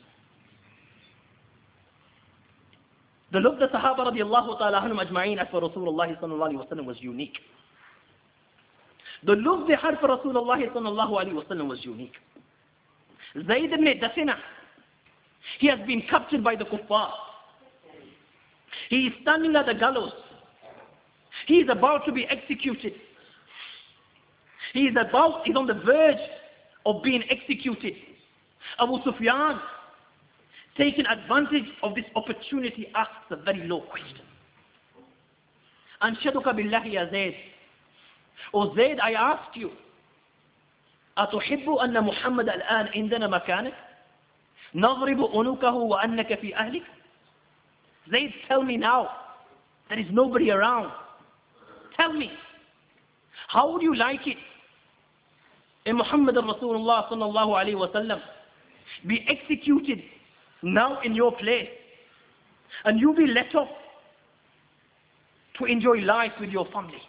The love of the Sahaba radiallahu ta'ala anhum ajma'een for Rasulullah sallallahu alaihi wasallam was unique. The love they had for Rasulullah sallallahu alaihi wasallam was unique. Zayd ibn Dathina, he has been captured by the kuffar. He is standing at the gallows. He is about to be executed. He is about, he's on the verge of being executed. Abu Sufyan, taking advantage of this opportunity, asks a very low question. Anshaduka billahi ya Zayd. O Zayd, I ask you, أتحب أن محمد الآن عندنا مكانك نضرب عنقه وأنك في أهلك. Zayd, tell me now, there is nobody around. Tell me, how would you like it if Muhammad Rasulullah sallallahu alaihi wasallam be executed now in your place and you be let off to enjoy life with your family?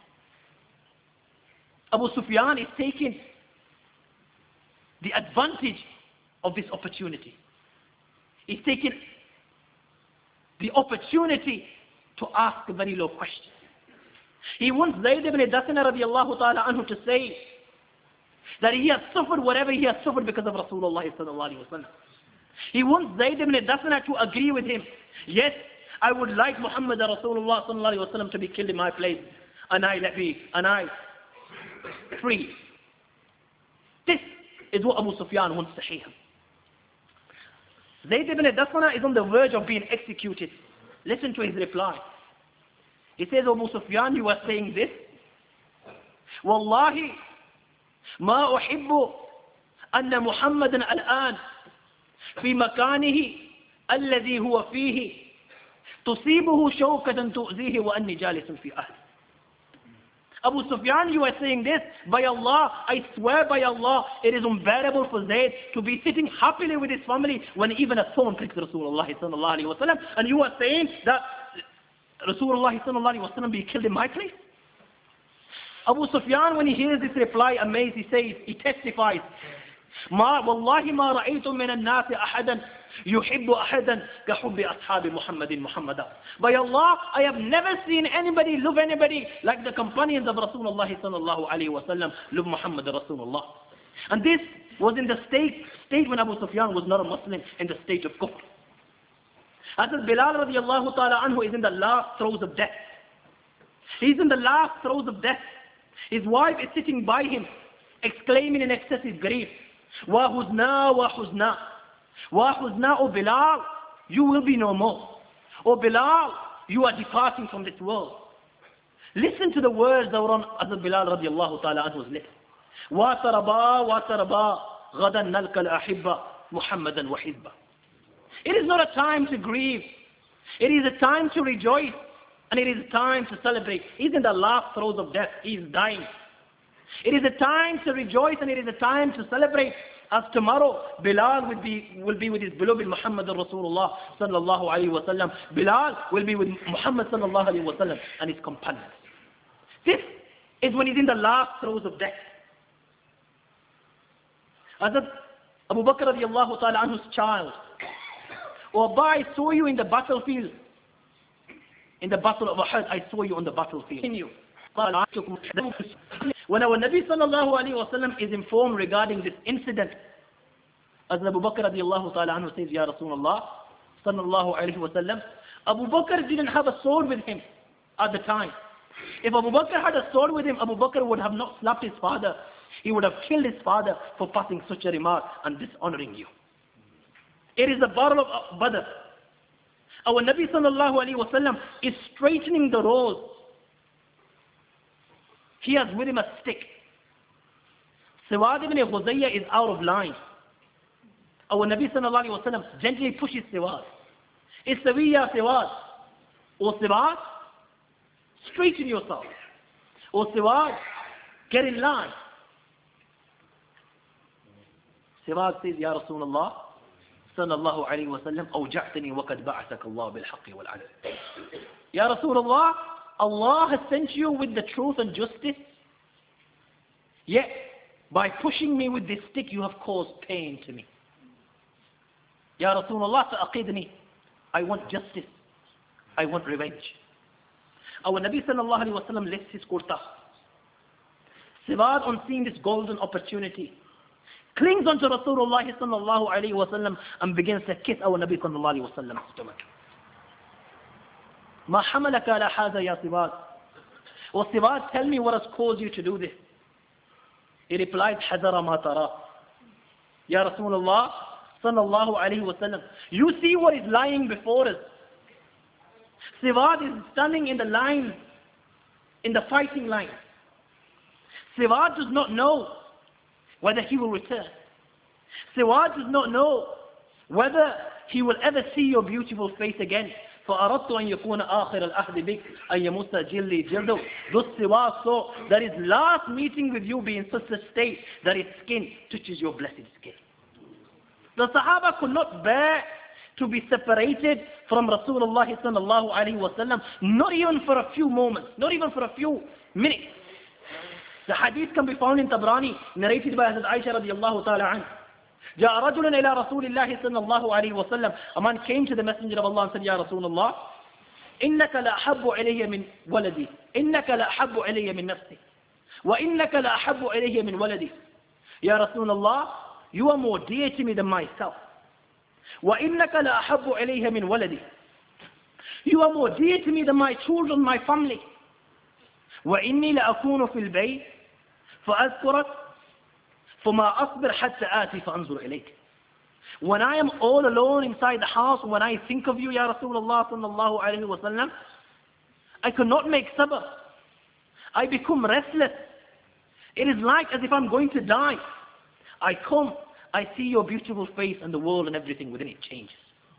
Abu Sufyan is taking the advantage of this opportunity. He's taking the opportunity to ask a very low question. He wants Zayd ibn Dathina radiallahu ta'ala anhu to say that he has suffered whatever he has suffered because of Rasulullah sallallahu alaihi wasallam. He wants Zayd ibn Dathina to agree with him. Yes, I would like Muhammad Rasulullah sallallahu alaihi wasallam to be killed in my place, and I let be, and I free. This is what Abu Sufyan wants to hear. Zayd ibn Dathina is on the verge of being executed. Listen to his reply. He says, Abu Sufyan, you are saying this? Wallahi, ma uhibbu anna Muhammadan al-an fi makanihi alladhi huwa fihi tusibuhu shawkatan tu'zihi wa anni jalisun fi ahli. Abu Sufyan, you are saying this? By Allah, I swear by Allah, it is unbearable for Zayd to be sitting happily with his family when even a thorn pricks Rasulullah sallallahu alaihi wasallam, and you are saying that Rasulullah sallallahu alaihi wasallam be killed in my place? Abu Sufyan, when he hears this reply, amazed, he says, he testifies, ما والله ما رأيت من الناس أحدا يحب أحدا كحب أصحاب محمد محمدا. By Allah, I have never seen anybody love anybody like the companions of Rasulullah sallallahu alaihi wasallam love Muhammad Rasulullah. And this was in the state state when Abu Sufyan was not a Muslim, in the state of kufr. Hazrat Bilal radiallahu ta'ala anhu is in the last throes of death. He's in the last throes of death. His wife is sitting by him, exclaiming in excessive grief, Wa huzna, wa huzna. Wa huzna, O Bilal, you will be no more. O Bilal, you are departing from this world. Listen to the words that were on Hazrat Bilal radiallahu ta'ala anhu's lips. Wa taraba, wa taraba, ghadan nalka al-ahibba, Muhammadan wa hizba. It is not a time to grieve. It is a time to rejoice. And it is a time to celebrate. He's in the last throes of death. He is dying. It is a time to rejoice and it is a time to celebrate. As tomorrow, Bilal will be, will be with his beloved Muhammad Rasulullah sallallahu alayhi wa sallam. Bilal will be with Muhammad sallallahu alayhi wa sallam and his companions. This is when he's in the last throes of death. Hazrat Abu Bakr radiallahu ta'ala anhu's child. Oh Abba, I saw you in the battlefield. In the battle of Uhud, I saw you on the battlefield. When our Nabi sallallahu alayhi wa sallam is informed regarding this incident, As Abu Bakr radiallahu ta'ala anhu says, Ya Rasulullah, sallallahu alayhi wa sallam, Abu Bakr didn't have a sword with him at the time. If Abu Bakr had a sword with him, Abu Bakr would have not slapped his father. He would have killed his father for passing such a remark and dishonoring you. It is the battle of Badr. Our Nabi sallallahu alayhi wa sallam is straightening the road. He has with him a stick. Siwad ibn Khuzayya is out of line. Our Nabi sallallahu alayhi wa sallam gently pushes Siwad. Istawi ya Siwad. O Siwad, straighten yourself. O Siwad, get in line. Siwad says, Ya Rasulullah, sallallahu alayhi wa sallam, awja'tani wa qad ba'athaka Allah bil haqqi wal adl. Ya Rasulullah, Allah has sent you with the truth and justice. Yet, by pushing me with this stick, you have caused pain to me. Ya Rasulullah, fa'aqidni. I want justice. I want revenge. Our Nabi sallallahu alayhi wa sallam lifts his kurta. Siwad, on seeing this golden opportunity, clings onto Rasulullah sallallahu alayhi wa sallam and begins to kiss our Nabi sallallahu alayhi wa sallam's stomach. Ma hamalaka ala hadha ya Siwad. O Siwad, tell me what has caused you to do this. He replied, Hazara ma tara. Ya Rasulullah sallallahu alayhi wa sallam, you see what is lying before us. Siwad is standing in the line, in the fighting line. Siwad does not know whether he will return. Siwad does not know whether he will ever see your beautiful face again. فَأَرَدْتُ أَنْ يَكُونَ آخِرَ الْأَحْدِ بِكَ أَنْ يَمُسَّ جِلِّي جِلْدُ. Thus Siwad saw that his last meeting with you be in such a state that its skin touches your blessed skin. The Sahaba could not bear to be separated from Rasulullah sallallahu alayhi wa sallam, not even for a few moments, not even for a few minutes. The hadith can be found in Tabrani, narrated by Hazrat Aisha radiallahu ta'ala anha. جاء رجل إلى رسول الله صلى الله عليه وسلم. A man came to the Messenger of Allah and said, Ya Rasulullah, إنك لأحب إلي من ولدي إنك لأحب إلي من نفسي وإنك لأحب إلي من ولدي. Ya Rasulullah, you are more dear to me than myself. وإنك لأحب إلي من ولدي. You are more dear to me than my children, my family. وإني لأكون في البيت فأذكرك فما أصبر حتى آتي فأنظر إليك. When I am all alone inside the house, when I think of you, Ya Rasulullah sallallahu alayhi wa sallam, I cannot make sabr. I become restless. It is like as if I'm going to die. I come, I see your beautiful face and the world and everything within it changes.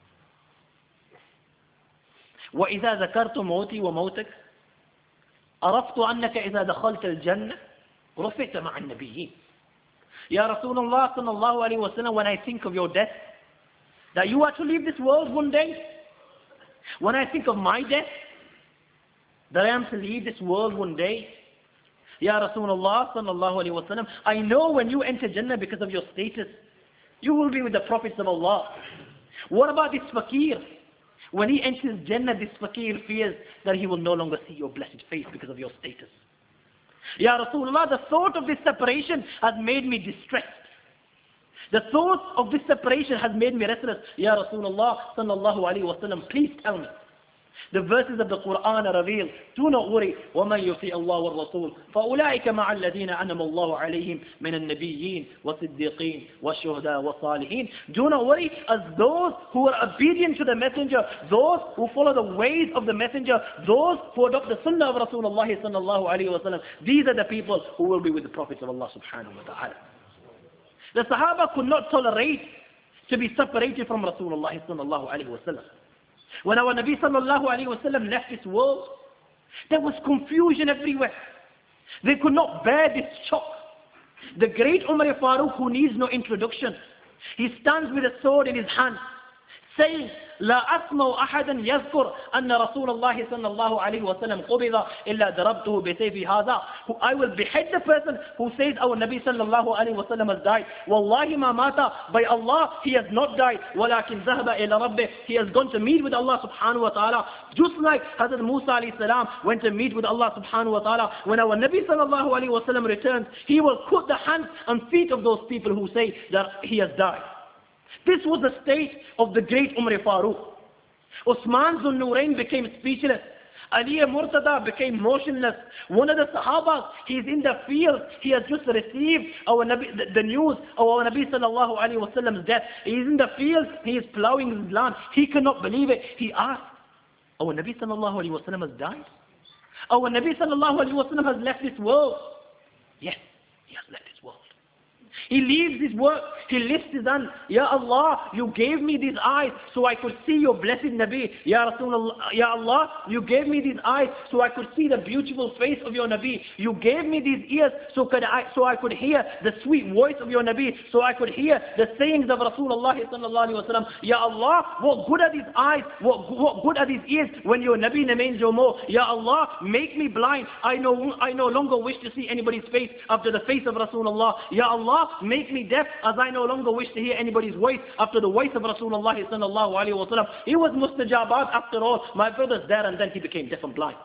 وإذا ذكرت موتي وموتك عرفت أنك إذا دخلت الجنة رفعت مع النبيين. Ya Rasulullah sallallahu alayhi wa sallam, when I think of your death, that you are to leave this world one day, when I think of my death, that I am to leave this world one day, Ya Rasulullah sallallahu alayhi wa sallam, I know when you enter Jannah because of your status, you will be with the prophets of Allah. What about this fakir? When he enters Jannah, this fakir fears that he will no longer see your blessed face because of your status. Ya Rasulullah, the thought of this separation has made me distressed. The thought of this separation has made me restless. Ya Rasulullah sallallahu alayhi wa sallam, please tell me. The verses of the Quran are revealed. Do not worry. وَمَنْ يُطِيعِ اللَّهَ وَالرَّسُولِ فَأُولَٰئِكَ مَعَ الَّذِينَ أَنْعَمَ اللَّهُ عَلَيْهِمْ مِنَ النَّبِيِّينَ وَالصِّدِّيقِينَ وَالشُّهَدَاءِ وَالصَّالِحِينَ. Do not worry, as those who are obedient to the Messenger, those who follow the ways of the Messenger, those who adopt the Sunnah of Rasulullah sallallahu alayhi wa sallam, these are the people who will be with the Prophets of Allah subhanahu wa ta'ala. The Sahaba could not tolerate to be separated from Rasulullah sallallahu alayhi wa sallam. When our Nabi sallallahu alayhi wa sallam left this world, there was confusion everywhere. They could not bear this shock. The great Umar Farooq, who needs no introduction, he stands with a sword in his hand, saying, لا أسمع أحدا يذكر أن رسول الله صلى الله عليه وسلم قبض إلا ضربته بسيف هذا. I will behead the person who says our Nabi صلى الله عليه وسلم has died. والله ما مات. By Allah, he has not died. ولكن ذهب إلى ربه. He has gone to meet with Allah subhanahu wa ta'ala. Just like Hazrat Musa alayhi salam went to meet with Allah subhanahu wa ta'ala. When our Nabi صلى الله عليه وسلم returns, he will cut the hands and feet of those people who say that he has died. This was the state of the great Umar Farooq. Uthman Zul Nurayn became speechless. Ali Murtada became motionless. One of the Sahabas, he's in the field. He has just received our Nabi, the, the news of our Nabi sallallahu alayhi wa sallam's death. He's in the field. He is plowing his land. He cannot believe it. He asked, our Nabi sallallahu alayhi wa sallam has died? Our Nabi sallallahu alayhi wa sallam has left this world? Yes, he has left this world. He leaves his work, he lifts his hand. Ya Allah, you gave me these eyes so I could see your blessed Nabi. Ya Rasulullah, Ya Allah, you gave me these eyes so I could see the beautiful face of your Nabi. You gave me these ears so, could I, so I could hear the sweet voice of your Nabi, so I could hear the sayings of Rasulullah sallallahu alaihi wasallam. Ya Allah, what good are these eyes? What, what good are these ears when your Nabi remains no more? Ya Allah, make me blind. I no, I no longer wish to see anybody's face after the face of Rasulullah. Ya Allah, make me deaf as I no longer wish to hear anybody's voice after the voice of Rasulullah sallallahu alaihi wasallam. He was mustajabat after all. My brother's there, and then he became deaf and blind.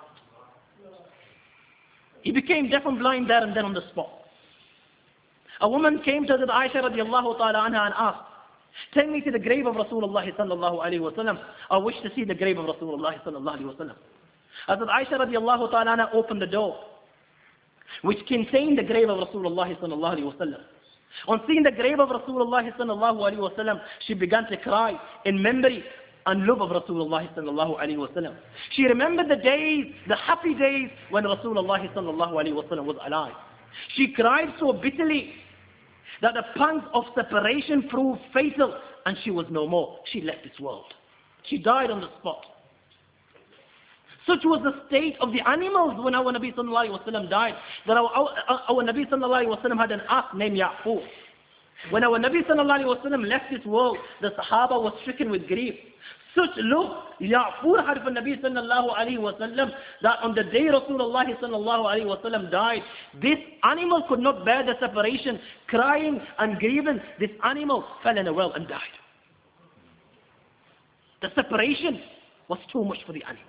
He became deaf and blind there and then on the spot. A woman came to Hazrat Aisha radiallahu ta'ala anha and asked, take me to the grave of Rasulullah sallallahu alaihi wasallam. I wish to see the grave of Rasulullah sallallahu alaihi wasallam. Hazrat Aisha radiallahu ta'ala anha opened the door, which contained the grave of Rasulullah sallallahu alaihi wasallam. On seeing the grave of Rasulullah sallallahu alaihi wasallam, she began to cry in memory and love of Rasulullah sallallahu alaihi wasallam. She remembered the days, the happy days when Rasulullah sallallahu alaihi wasallam was alive. She cried so bitterly that the pangs of separation proved fatal, and she was no more. She left this world. She died on the spot. Such was the state of the animals when our Nabi sallallahu alaihi wasallam died. That our, our, our Nabi sallallahu alaihi wasallam had an ass named Ya'fur. When our Nabi sallallahu alaihi wasallam left this world, the Sahaba was stricken with grief. Such love Ya'fur had for Nabi sallallahu alaihi wasallam that on the day Rasulullah sallallahu alaihi wasallam died, this animal could not bear the separation, crying and grieving. This animal fell in a well and died. The separation was too much for the animal.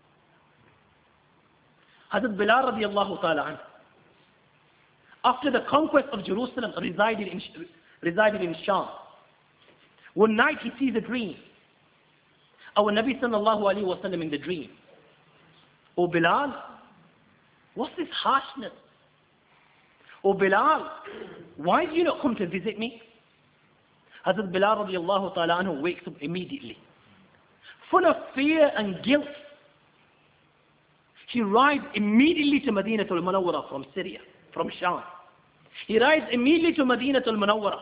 Hazrat Bilal radiallahu ta'ala anhu, after the conquest of Jerusalem, resided in, resided in Sham. One night he sees a dream. Our Nabi sallallahu alayhi wa sallam in the dream. Oh Bilal, what's this harshness? Oh Bilal, why do you not come to visit me? Hazrat Bilal radiallahu ta'ala anhu wakes up immediately, full of fear and guilt. He rides immediately to Madinatul Munawwara from Syria, from Sham. He rides immediately to Madinatul Munawwara.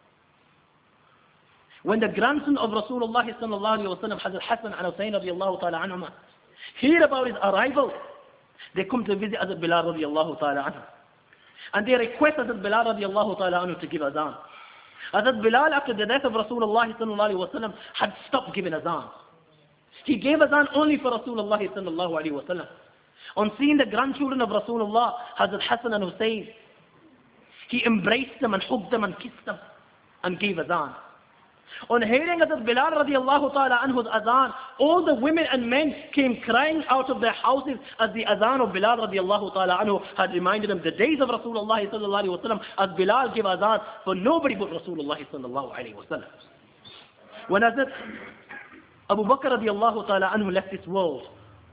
When the grandson of Rasulullah sallallahu alaihi wasallam, Hazrat Hassan and Hussein radiallahu ta'ala anhuma, hear about his arrival, they come to visit Hazrat Bilal radiallahu ta'ala anhu. And they request Hazrat Bilal radiallahu ta'ala anhu to give azan. Hazrat Bilal, after the death of Rasulullah sallallahu alaihi wasallam, had stopped giving azan. He gave azan only for Rasulullah sallallahu alaihi wasallam. On seeing the grandchildren of Rasulullah, Hazrat Hassan and Hussein, he embraced them and hugged them and kissed them and gave azan. On hearing Hazrat Bilal radiallahu ta'ala anhu's azan, all the women and men came crying out of their houses as the azan of Bilal radiallahu ta'ala anhu had reminded them the days of Rasulullah sallallahu alaihi wasallam, as Bilal gave azan for nobody but Rasulullah sallallahu alaihi wasallam. When Hazrat Abu Bakr radiallahu ta'ala anhu left this world,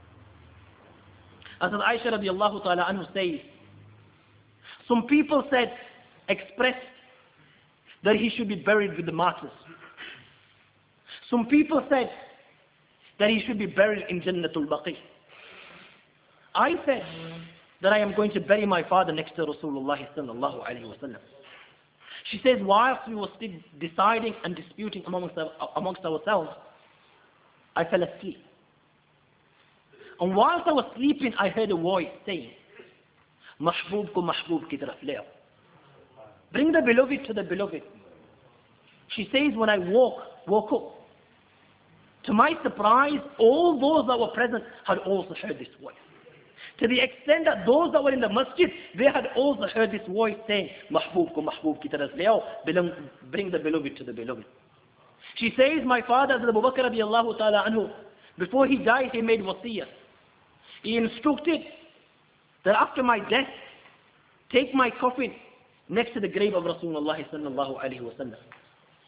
Hazrat Aisha radiallahu ta'ala anhu says, some people said, expressed that he should be buried with the martyrs. Some people said that he should be buried in Jannatul Baqi. I said that I am going to bury my father next to Rasulullah sallallahu alaihi wasallam. She says, whilst we were still deciding and disputing amongst, amongst ourselves, I fell asleep. And whilst I was sleeping, I heard a voice saying, Mahboob ko Mahboob ki taraf le aao. Bring the beloved to the beloved. She says, when I woke, woke up, to my surprise, all those that were present had also heard this voice. To the extent that those that were in the masjid, they had also heard this voice saying, Mahboob ko Mahboob ki taraf le aao. Bring the beloved to the beloved. She says, my father, Abu Bakr radiallahu ta'ala anhu, before he died, he made wasiyah. He instructed that after my death, take my coffin next to the grave of Rasulullah sallallahu alaihi wasallam.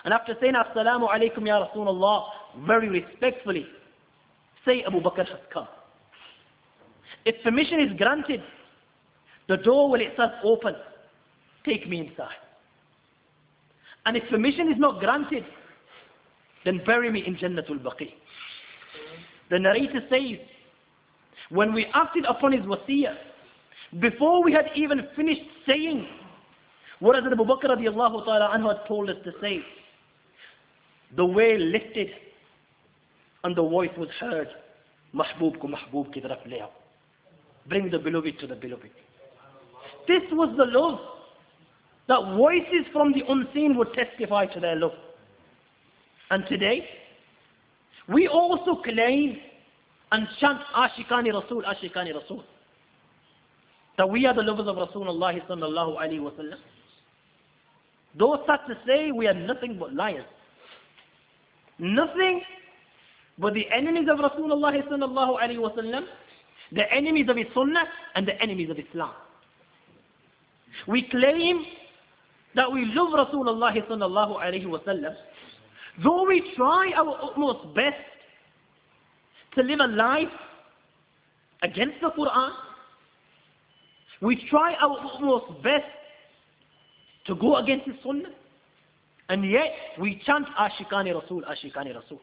And after saying Assalamu alaikum ya Rasulullah, very respectfully, say Abu Bakr has come. If permission is granted, the door will itself open. Take me inside. And if permission is not granted, then bury me in Jannatul Baqi. The narrator says, when we acted upon his wasiyah, before we had even finished saying what Hazrat Abu Bakr radiallahu ta'ala anhu had told us to say, the way lifted and the voice was heard, Mahboob ko Mahboob ki taraf le aao. Bring the beloved to the beloved. This was the love that voices from the unseen would testify to their love. And today, we also claim and chant Ashikani Rasul, Ashikani Rasul. That we are the lovers of Rasulullah sallallahu alayhi wa sallam. Those such to say we are nothing but liars. Nothing but the enemies of Rasulullah sallallahu alayhi wa sallam, the enemies of his sunnah and the enemies of Islam. We claim that we love Rasulullah sallallahu alayhi wa sallam, though we try our utmost best to live a life against the Quran. We try our utmost best to go against his sunnah, and yet we chant Ashikani Rasul, Ashikani Rasul.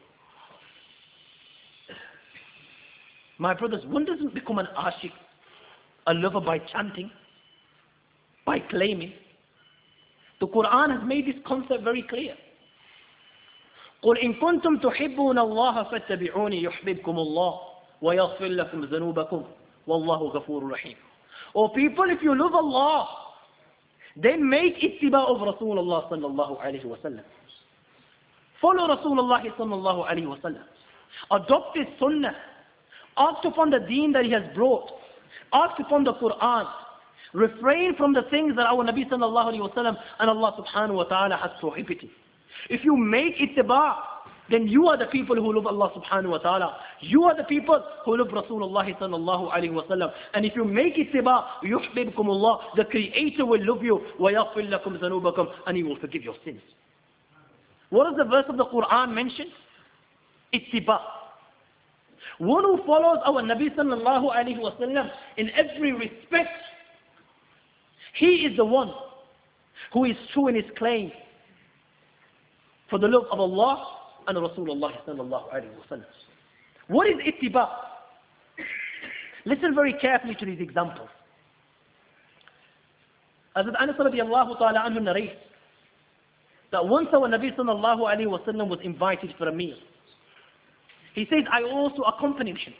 My brothers, one doesn't become an ashik, a lover, by chanting, by claiming. The Quran has made this concept very clear. قُلْ إِن كُنْتُمْ تُحِبُّونَ اللَّهَ فَاتَّبِعُونِي يُحْبِبْكُمُ اللَّهُ وَيَغْفِرْ لَكُمْ ذَنُوبَكُمْ وَاللَّهُ غَفُورٌ رَحِيمٌ. O people, if you love Allah, then make ittiba of Rasulullah sallallahu alayhi wa sallam. Follow Rasulullah sallallahu alayhi wa sallam. Adopt his sunnah. Act upon the deen that he has brought. Act upon the Quran. Refrain from the things that our Nabi sallallahu alayhi wa sallam and Allah subhanahu wa ta'ala has prohibited. If you make ittiba, then you are the people who love Allah subhanahu wa ta'ala. You are the people who love Rasulullah sallallahu alayhi wa sallam. And if you make ittiba, yuhbibkum Allah, the Creator will love you, وَيَغْفِرْ لَكُمْ ذَنُوبَكُمْ, and He will forgive your sins. What does the verse of the Quran mention? Ittiba. One who follows our Nabi sallallahu alayhi wa sallam in every respect, he is the one who is true in his claim for the love of Allah and Rasulullah sallallahu alayhi wa sallam. What is ittiba? Listen very carefully to these examples. Hazrat Anas radiallahu ta'ala anhu narrates that once our Nabi sallallahu alayhi wa sallam was invited for a meal. He says, I also accompanied him.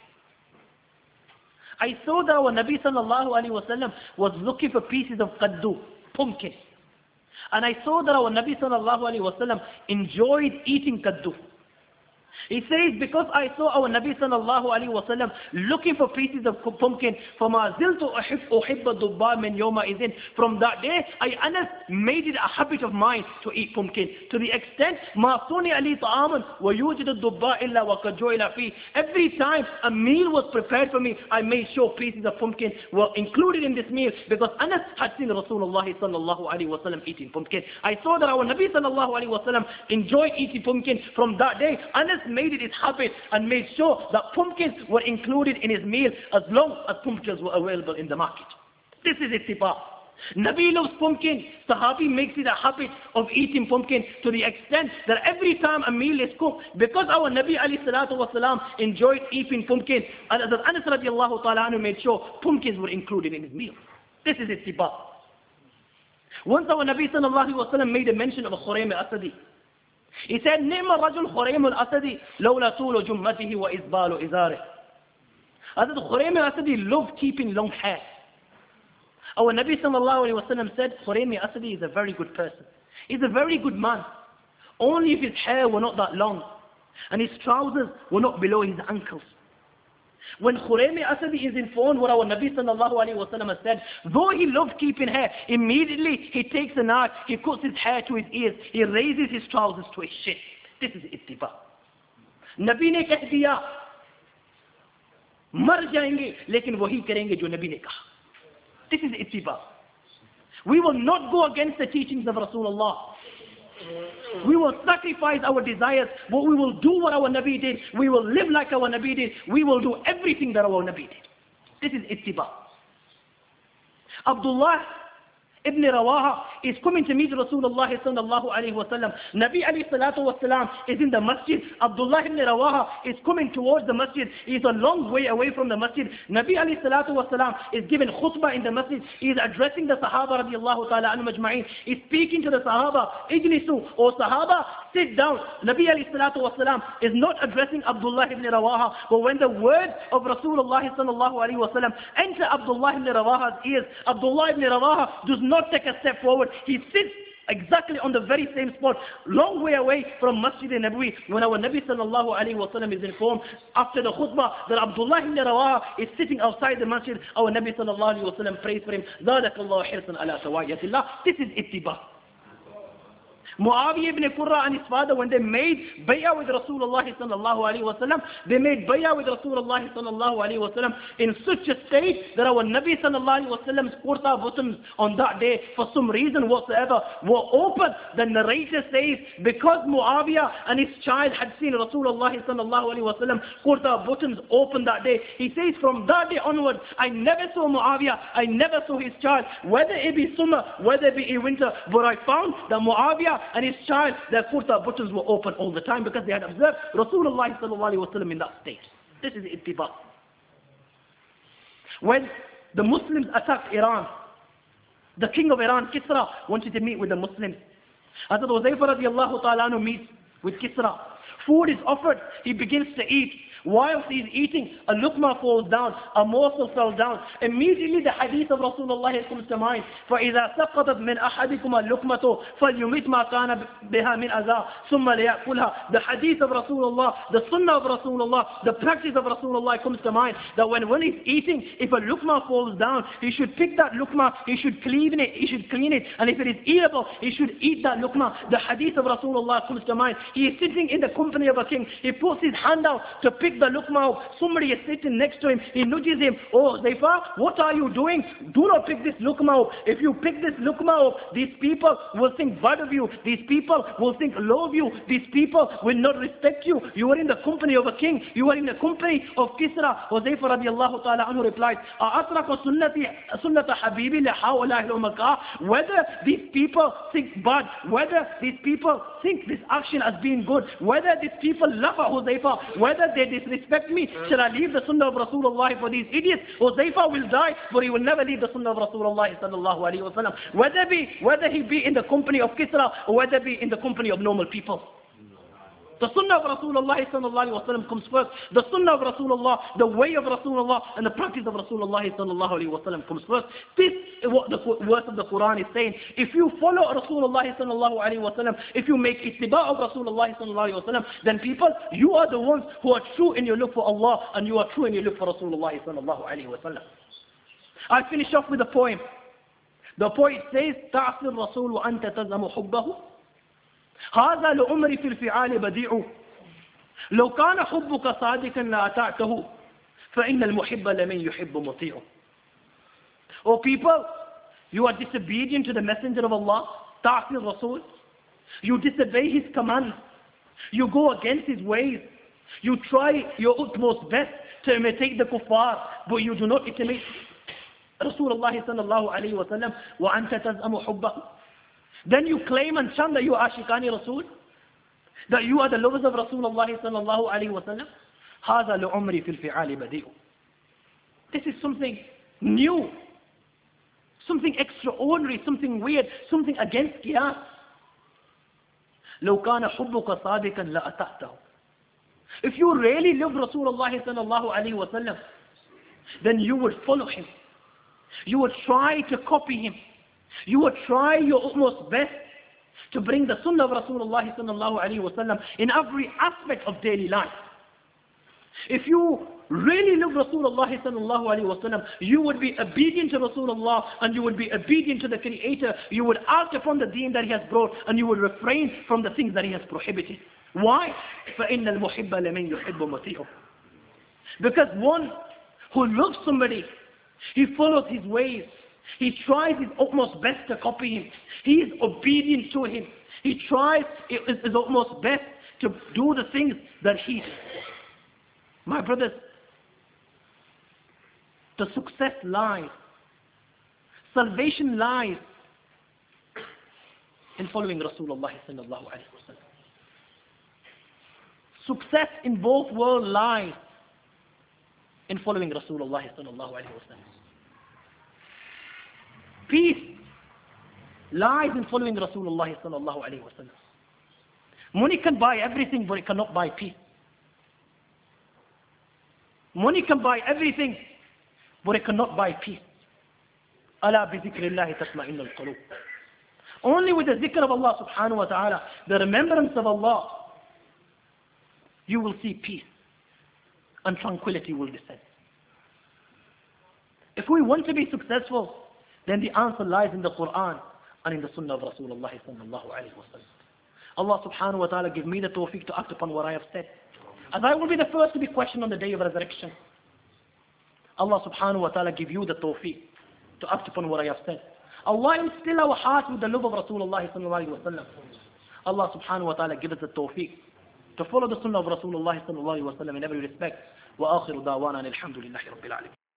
I saw that our Nabi sallallahu alayhi wa sallam was looking for pieces of qaddu, pumpkin. And I saw that our Nabi sallallahu alayhi wa sallam enjoyed eating qaddu. He says, because I saw our Nabi sallallahu alayhi wa sallam looking for pieces of pumpkin, فَمَا زِلْتُ أُحِبَّ الدُّبَّاءَ مِنْ يَوْمَ إِذٍ. From that day, I Anas made it a habit of mine to eat pumpkin. To the extent, مَا صُنِعَ لِي طَعَامٌ وَيُوجِدُ الدُّبَّاءَ إِلَّا وَقَدْ جُعِلَ فِيهِ. Every time a meal was prepared for me, I made sure pieces of pumpkin were included in this meal, because Anas had seen Rasulullah sallallahu alayhi wa sallam eating pumpkin. I saw that our Nabi sallallahu alayhi wa sallam enjoyed eating pumpkin. From that day, Anas made it his habit and made sure that pumpkins were included in his meal as long as pumpkins were available in the market. This is ittiba. Nabi loves pumpkin. Sahabi makes it a habit of eating pumpkin to the extent that every time a meal is cooked, because our Nabi alayhi salatu wasalam enjoyed eating pumpkin, and Anas radiallahu ta'ala anhu made sure pumpkins were included in his meal. This is ittiba. Once our Nabi sallallahu alayhi wa sallam made a mention of a Khuraym al-Asadi. He said, نِعْمَ الرَّجُلْ خُرَيْمُ الْأَسَدِ لَوْلَا طُولُ جُمَّتِهِ وَإِذْبَالُ إِزَارِهِ. Hazrat Khuraym al-Asadi loved keeping long hair. Our Nabi sallallahu alayhi wa sallam said, Khuraym al-Asadi is a very good person. He's a very good man. Only if his hair were not that long and his trousers were not below his ankles. When Khuraym al-Asadi is informed what our Nabi sallallahu alayhi wa sallam has said, though he loved keeping hair, immediately he takes a knife, he cuts his hair to his ears, he raises his trousers to his shin. This is ittiba. Nabi ne keh diya, mar jayenge, lekin wahi karenge jo Nabi ne kaha. This is ittiba. We will not go against the teachings of Rasulullah We will sacrifice our desires, but we will do what our Nabi did. We will live like our Nabi did. We will do everything that our Nabi did. This is ittiba. Abdullah Ibn Rawaha is coming to meet Rasulullah sallallahu alayhi wa sallam. Nabi alayhi salatu wa salam is in the masjid. Abdullah ibn Rawaha is coming towards the masjid. He is a long way away from the masjid. Nabi alayhi salatu wa salam is giving khutbah in the masjid. He is addressing the Sahaba radiallahu ta'ala anhu majma'in. He is speaking to the Sahaba. Ijlisu, O Sahaba, sit down. Nabi alayhi salatu wa salam is not addressing Abdullah ibn Rawaha. But when the words of Rasulullah sallallahu alayhi wa sallam enter Abdullah ibn Rawaha's ears, Abdullah ibn Rawaha does not take a step forward. He sits exactly on the very same spot, long way away from Masjid al-Nabawi. When our Nabi sallallahu alayhi wa sallam is informed after the khutbah that Abdullah ibn Rawaha is sitting outside the masjid, our Nabi sallallahu alayhi wa sallam prays for him. زَادَكَ اللَّهُ حِرْصًا عَلَى سَوَايَةِ اللَّهِ. This is ittiba. Muawiyah ibn Qurra and his father, when they made bay'ah with Rasulullah sallallahu alayhi wa sallam, they made bay'ah with Rasulullah sallallahu alayhi wa sallam in such a state that our Nabi sallallahu alayhi wa sallam's kurta buttons on that day, for some reason whatsoever, were open. The narrator says, because Muawiyah and his child had seen Rasulullah sallallahu alayhi wa sallam kurta buttons open that day, he says, from that day onwards, I never saw Muawiyah, I never saw his child, whether it be summer, whether it be winter, but I found that Muawiyah and his child, their kurta buttons were open all the time because they had observed Rasulullah sallallahu alayhi wa sallam in that state. This is ittiba. When the Muslims attacked Iran, the king of Iran, Kisra, wanted to meet with the Muslims. Hazrat Huzaifa radiallahu ta'ala anhu meets with Kisra. Food is offered, he begins to eat. Whilst he's eating, a luqma falls down, a morsel fell down. Immediately the hadith of Rasulullah comes to mind. فَإِذَا سَقَطَتْ مِنْ أَحَدِكُمَ اللُّقْمَةُ فَلْيُمِتْ مَا كَانَ بِهَا مِنْ أَذَى ثُمَّ لِيَأْكُلْهَا. The hadith of Rasulullah, the sunnah of Rasulullah, the practice of Rasulullah comes to mind. That when, when he's eating, if a luqma falls down, he should pick that luqma, he should clean it, he should clean it. And if it is eatable, he should eat that luqma. The hadith of Rasulullah comes to mind. He is sitting in the company of a king. He puts his hand out to pick the luqma up. Somebody is sitting next to him. He nudges him. Oh, Zaifa, what are you doing? Do not pick this luqma up. If you pick this luqma up, these people will think bad of you. These people will think low of you. These people will not respect you. You are in the company of a king. You are in the company of Kisra. Huzaifa radiallahu ta'ala anhu replied, أَأَتْرَكَ سُنَّةِ سُنَّةَ حَبِيبِ لَحَاوَلَهِ الْأُمَكَاء. Whether these people think bad, whether these people think this action as being good, whether these people laugh at Huzaifa, whether they disrespect me, shall I leave the sunnah of Rasulullah for these idiots? Huzaifa will die, but he will never leave the sunnah of Rasulullah sallallahu alayhi wa sallam. Whether, be, whether he be in the company of Kisra, or whether be in the company of normal people. The sunnah of Rasulullah sallallahu alayhi wa sallam comes first. The sunnah of Rasulullah, the way of Rasulullah, and the practice of Rasulullah sallallahu alayhi wa sallam comes first. This is what the verse of the Quran is saying. If you follow Rasulullah sallallahu alayhi wa sallam, if you make ittiba of Rasulullah sallallahu alayhi wa sallam, then people, you are the ones who are true in your look for Allah, and you are true in your look for Rasulullah sallallahu alayhi wa sallam. I finish off with a poem. The poet says, تَعْصِ الرَّسُولُ أَنْتَ تَزْعَمُ حُبَّهُ هذا لعمري في الفعال بديع لو كان حبك صادقا لأطعته فإن المحب لمن يحب مطيع. O people, you are disobedient to the messenger of Allah, ta'sil Rasul. You disobey his commands. You go against his ways. You try your utmost best to imitate the kuffar, but you do not imitate Rasulullah sallallahu alayhi wa sallam. وَأَنْتَ تَزْأَمُ حُبَّهُ. Then you claim and chant that you are Ashikani Rasul, that you are the lovers of Rasulullah sallallahu alayhi wa sallam. هذا لعمري في الفعال بديع. This is something new, something extraordinary, something weird, something against qiyas. لو كان حبك صادقا لأطعته. If you really love Rasulullah sallallahu alayhi wa sallam, then you would follow him. You would try to copy him. You would try your utmost best to bring the sunnah of Rasulullah sallallahu alayhi wa sallam in every aspect of daily life. If you really love Rasulullah sallallahu alayhi wa sallam, you would be obedient to Rasulullah and you would be obedient to the Creator. You would act upon the deen that he has brought and you would refrain from the things that he has prohibited. Why? فَإِنَّ الْمُحِبَّ لَمَنْ يُحِبُّ مُطِيعُ. Because one who loves somebody, he follows his ways. He tries his utmost best to copy him. He is obedient to him. He tries, it is almost best to do the things that he does. My brothers, the success lies, salvation lies in following Rasulullah sallallahu alayhi wa sallam. Success in both worlds lies in following Rasulullah sallallahu alayhi wa sallam. Peace lies in following Rasulullah sallallahu alayhi wa sallam. Money can buy everything, but it cannot buy peace. Money can buy everything, but it cannot buy peace. ألا بذكر الله تطمئن القلوب. Only with the zikr of Allah subhanahu wa ta'ala, the remembrance of Allah, you will see peace and tranquility will descend. If we want to be successful, then the answer lies in the Quran and in the Sunnah of Rasulullah sallallahu alayhi wa sallam. Allah subhanahu wa ta'ala give me the tawfiq to act upon what I have said, as I will be the first to be questioned on the day of resurrection. Allah subhanahu wa ta'ala give you the tawfiq to act upon what I have said. Allah instill our hearts with the love of Rasulullah sallallahu alayhi wa sallam. Allah subhanahu wa ta'ala give us the tawfiq to follow the Sunnah of Rasulullah sallallahu alayhi wa sallam in every respect. وآخر دعوانا الحمد لله رب العالمين.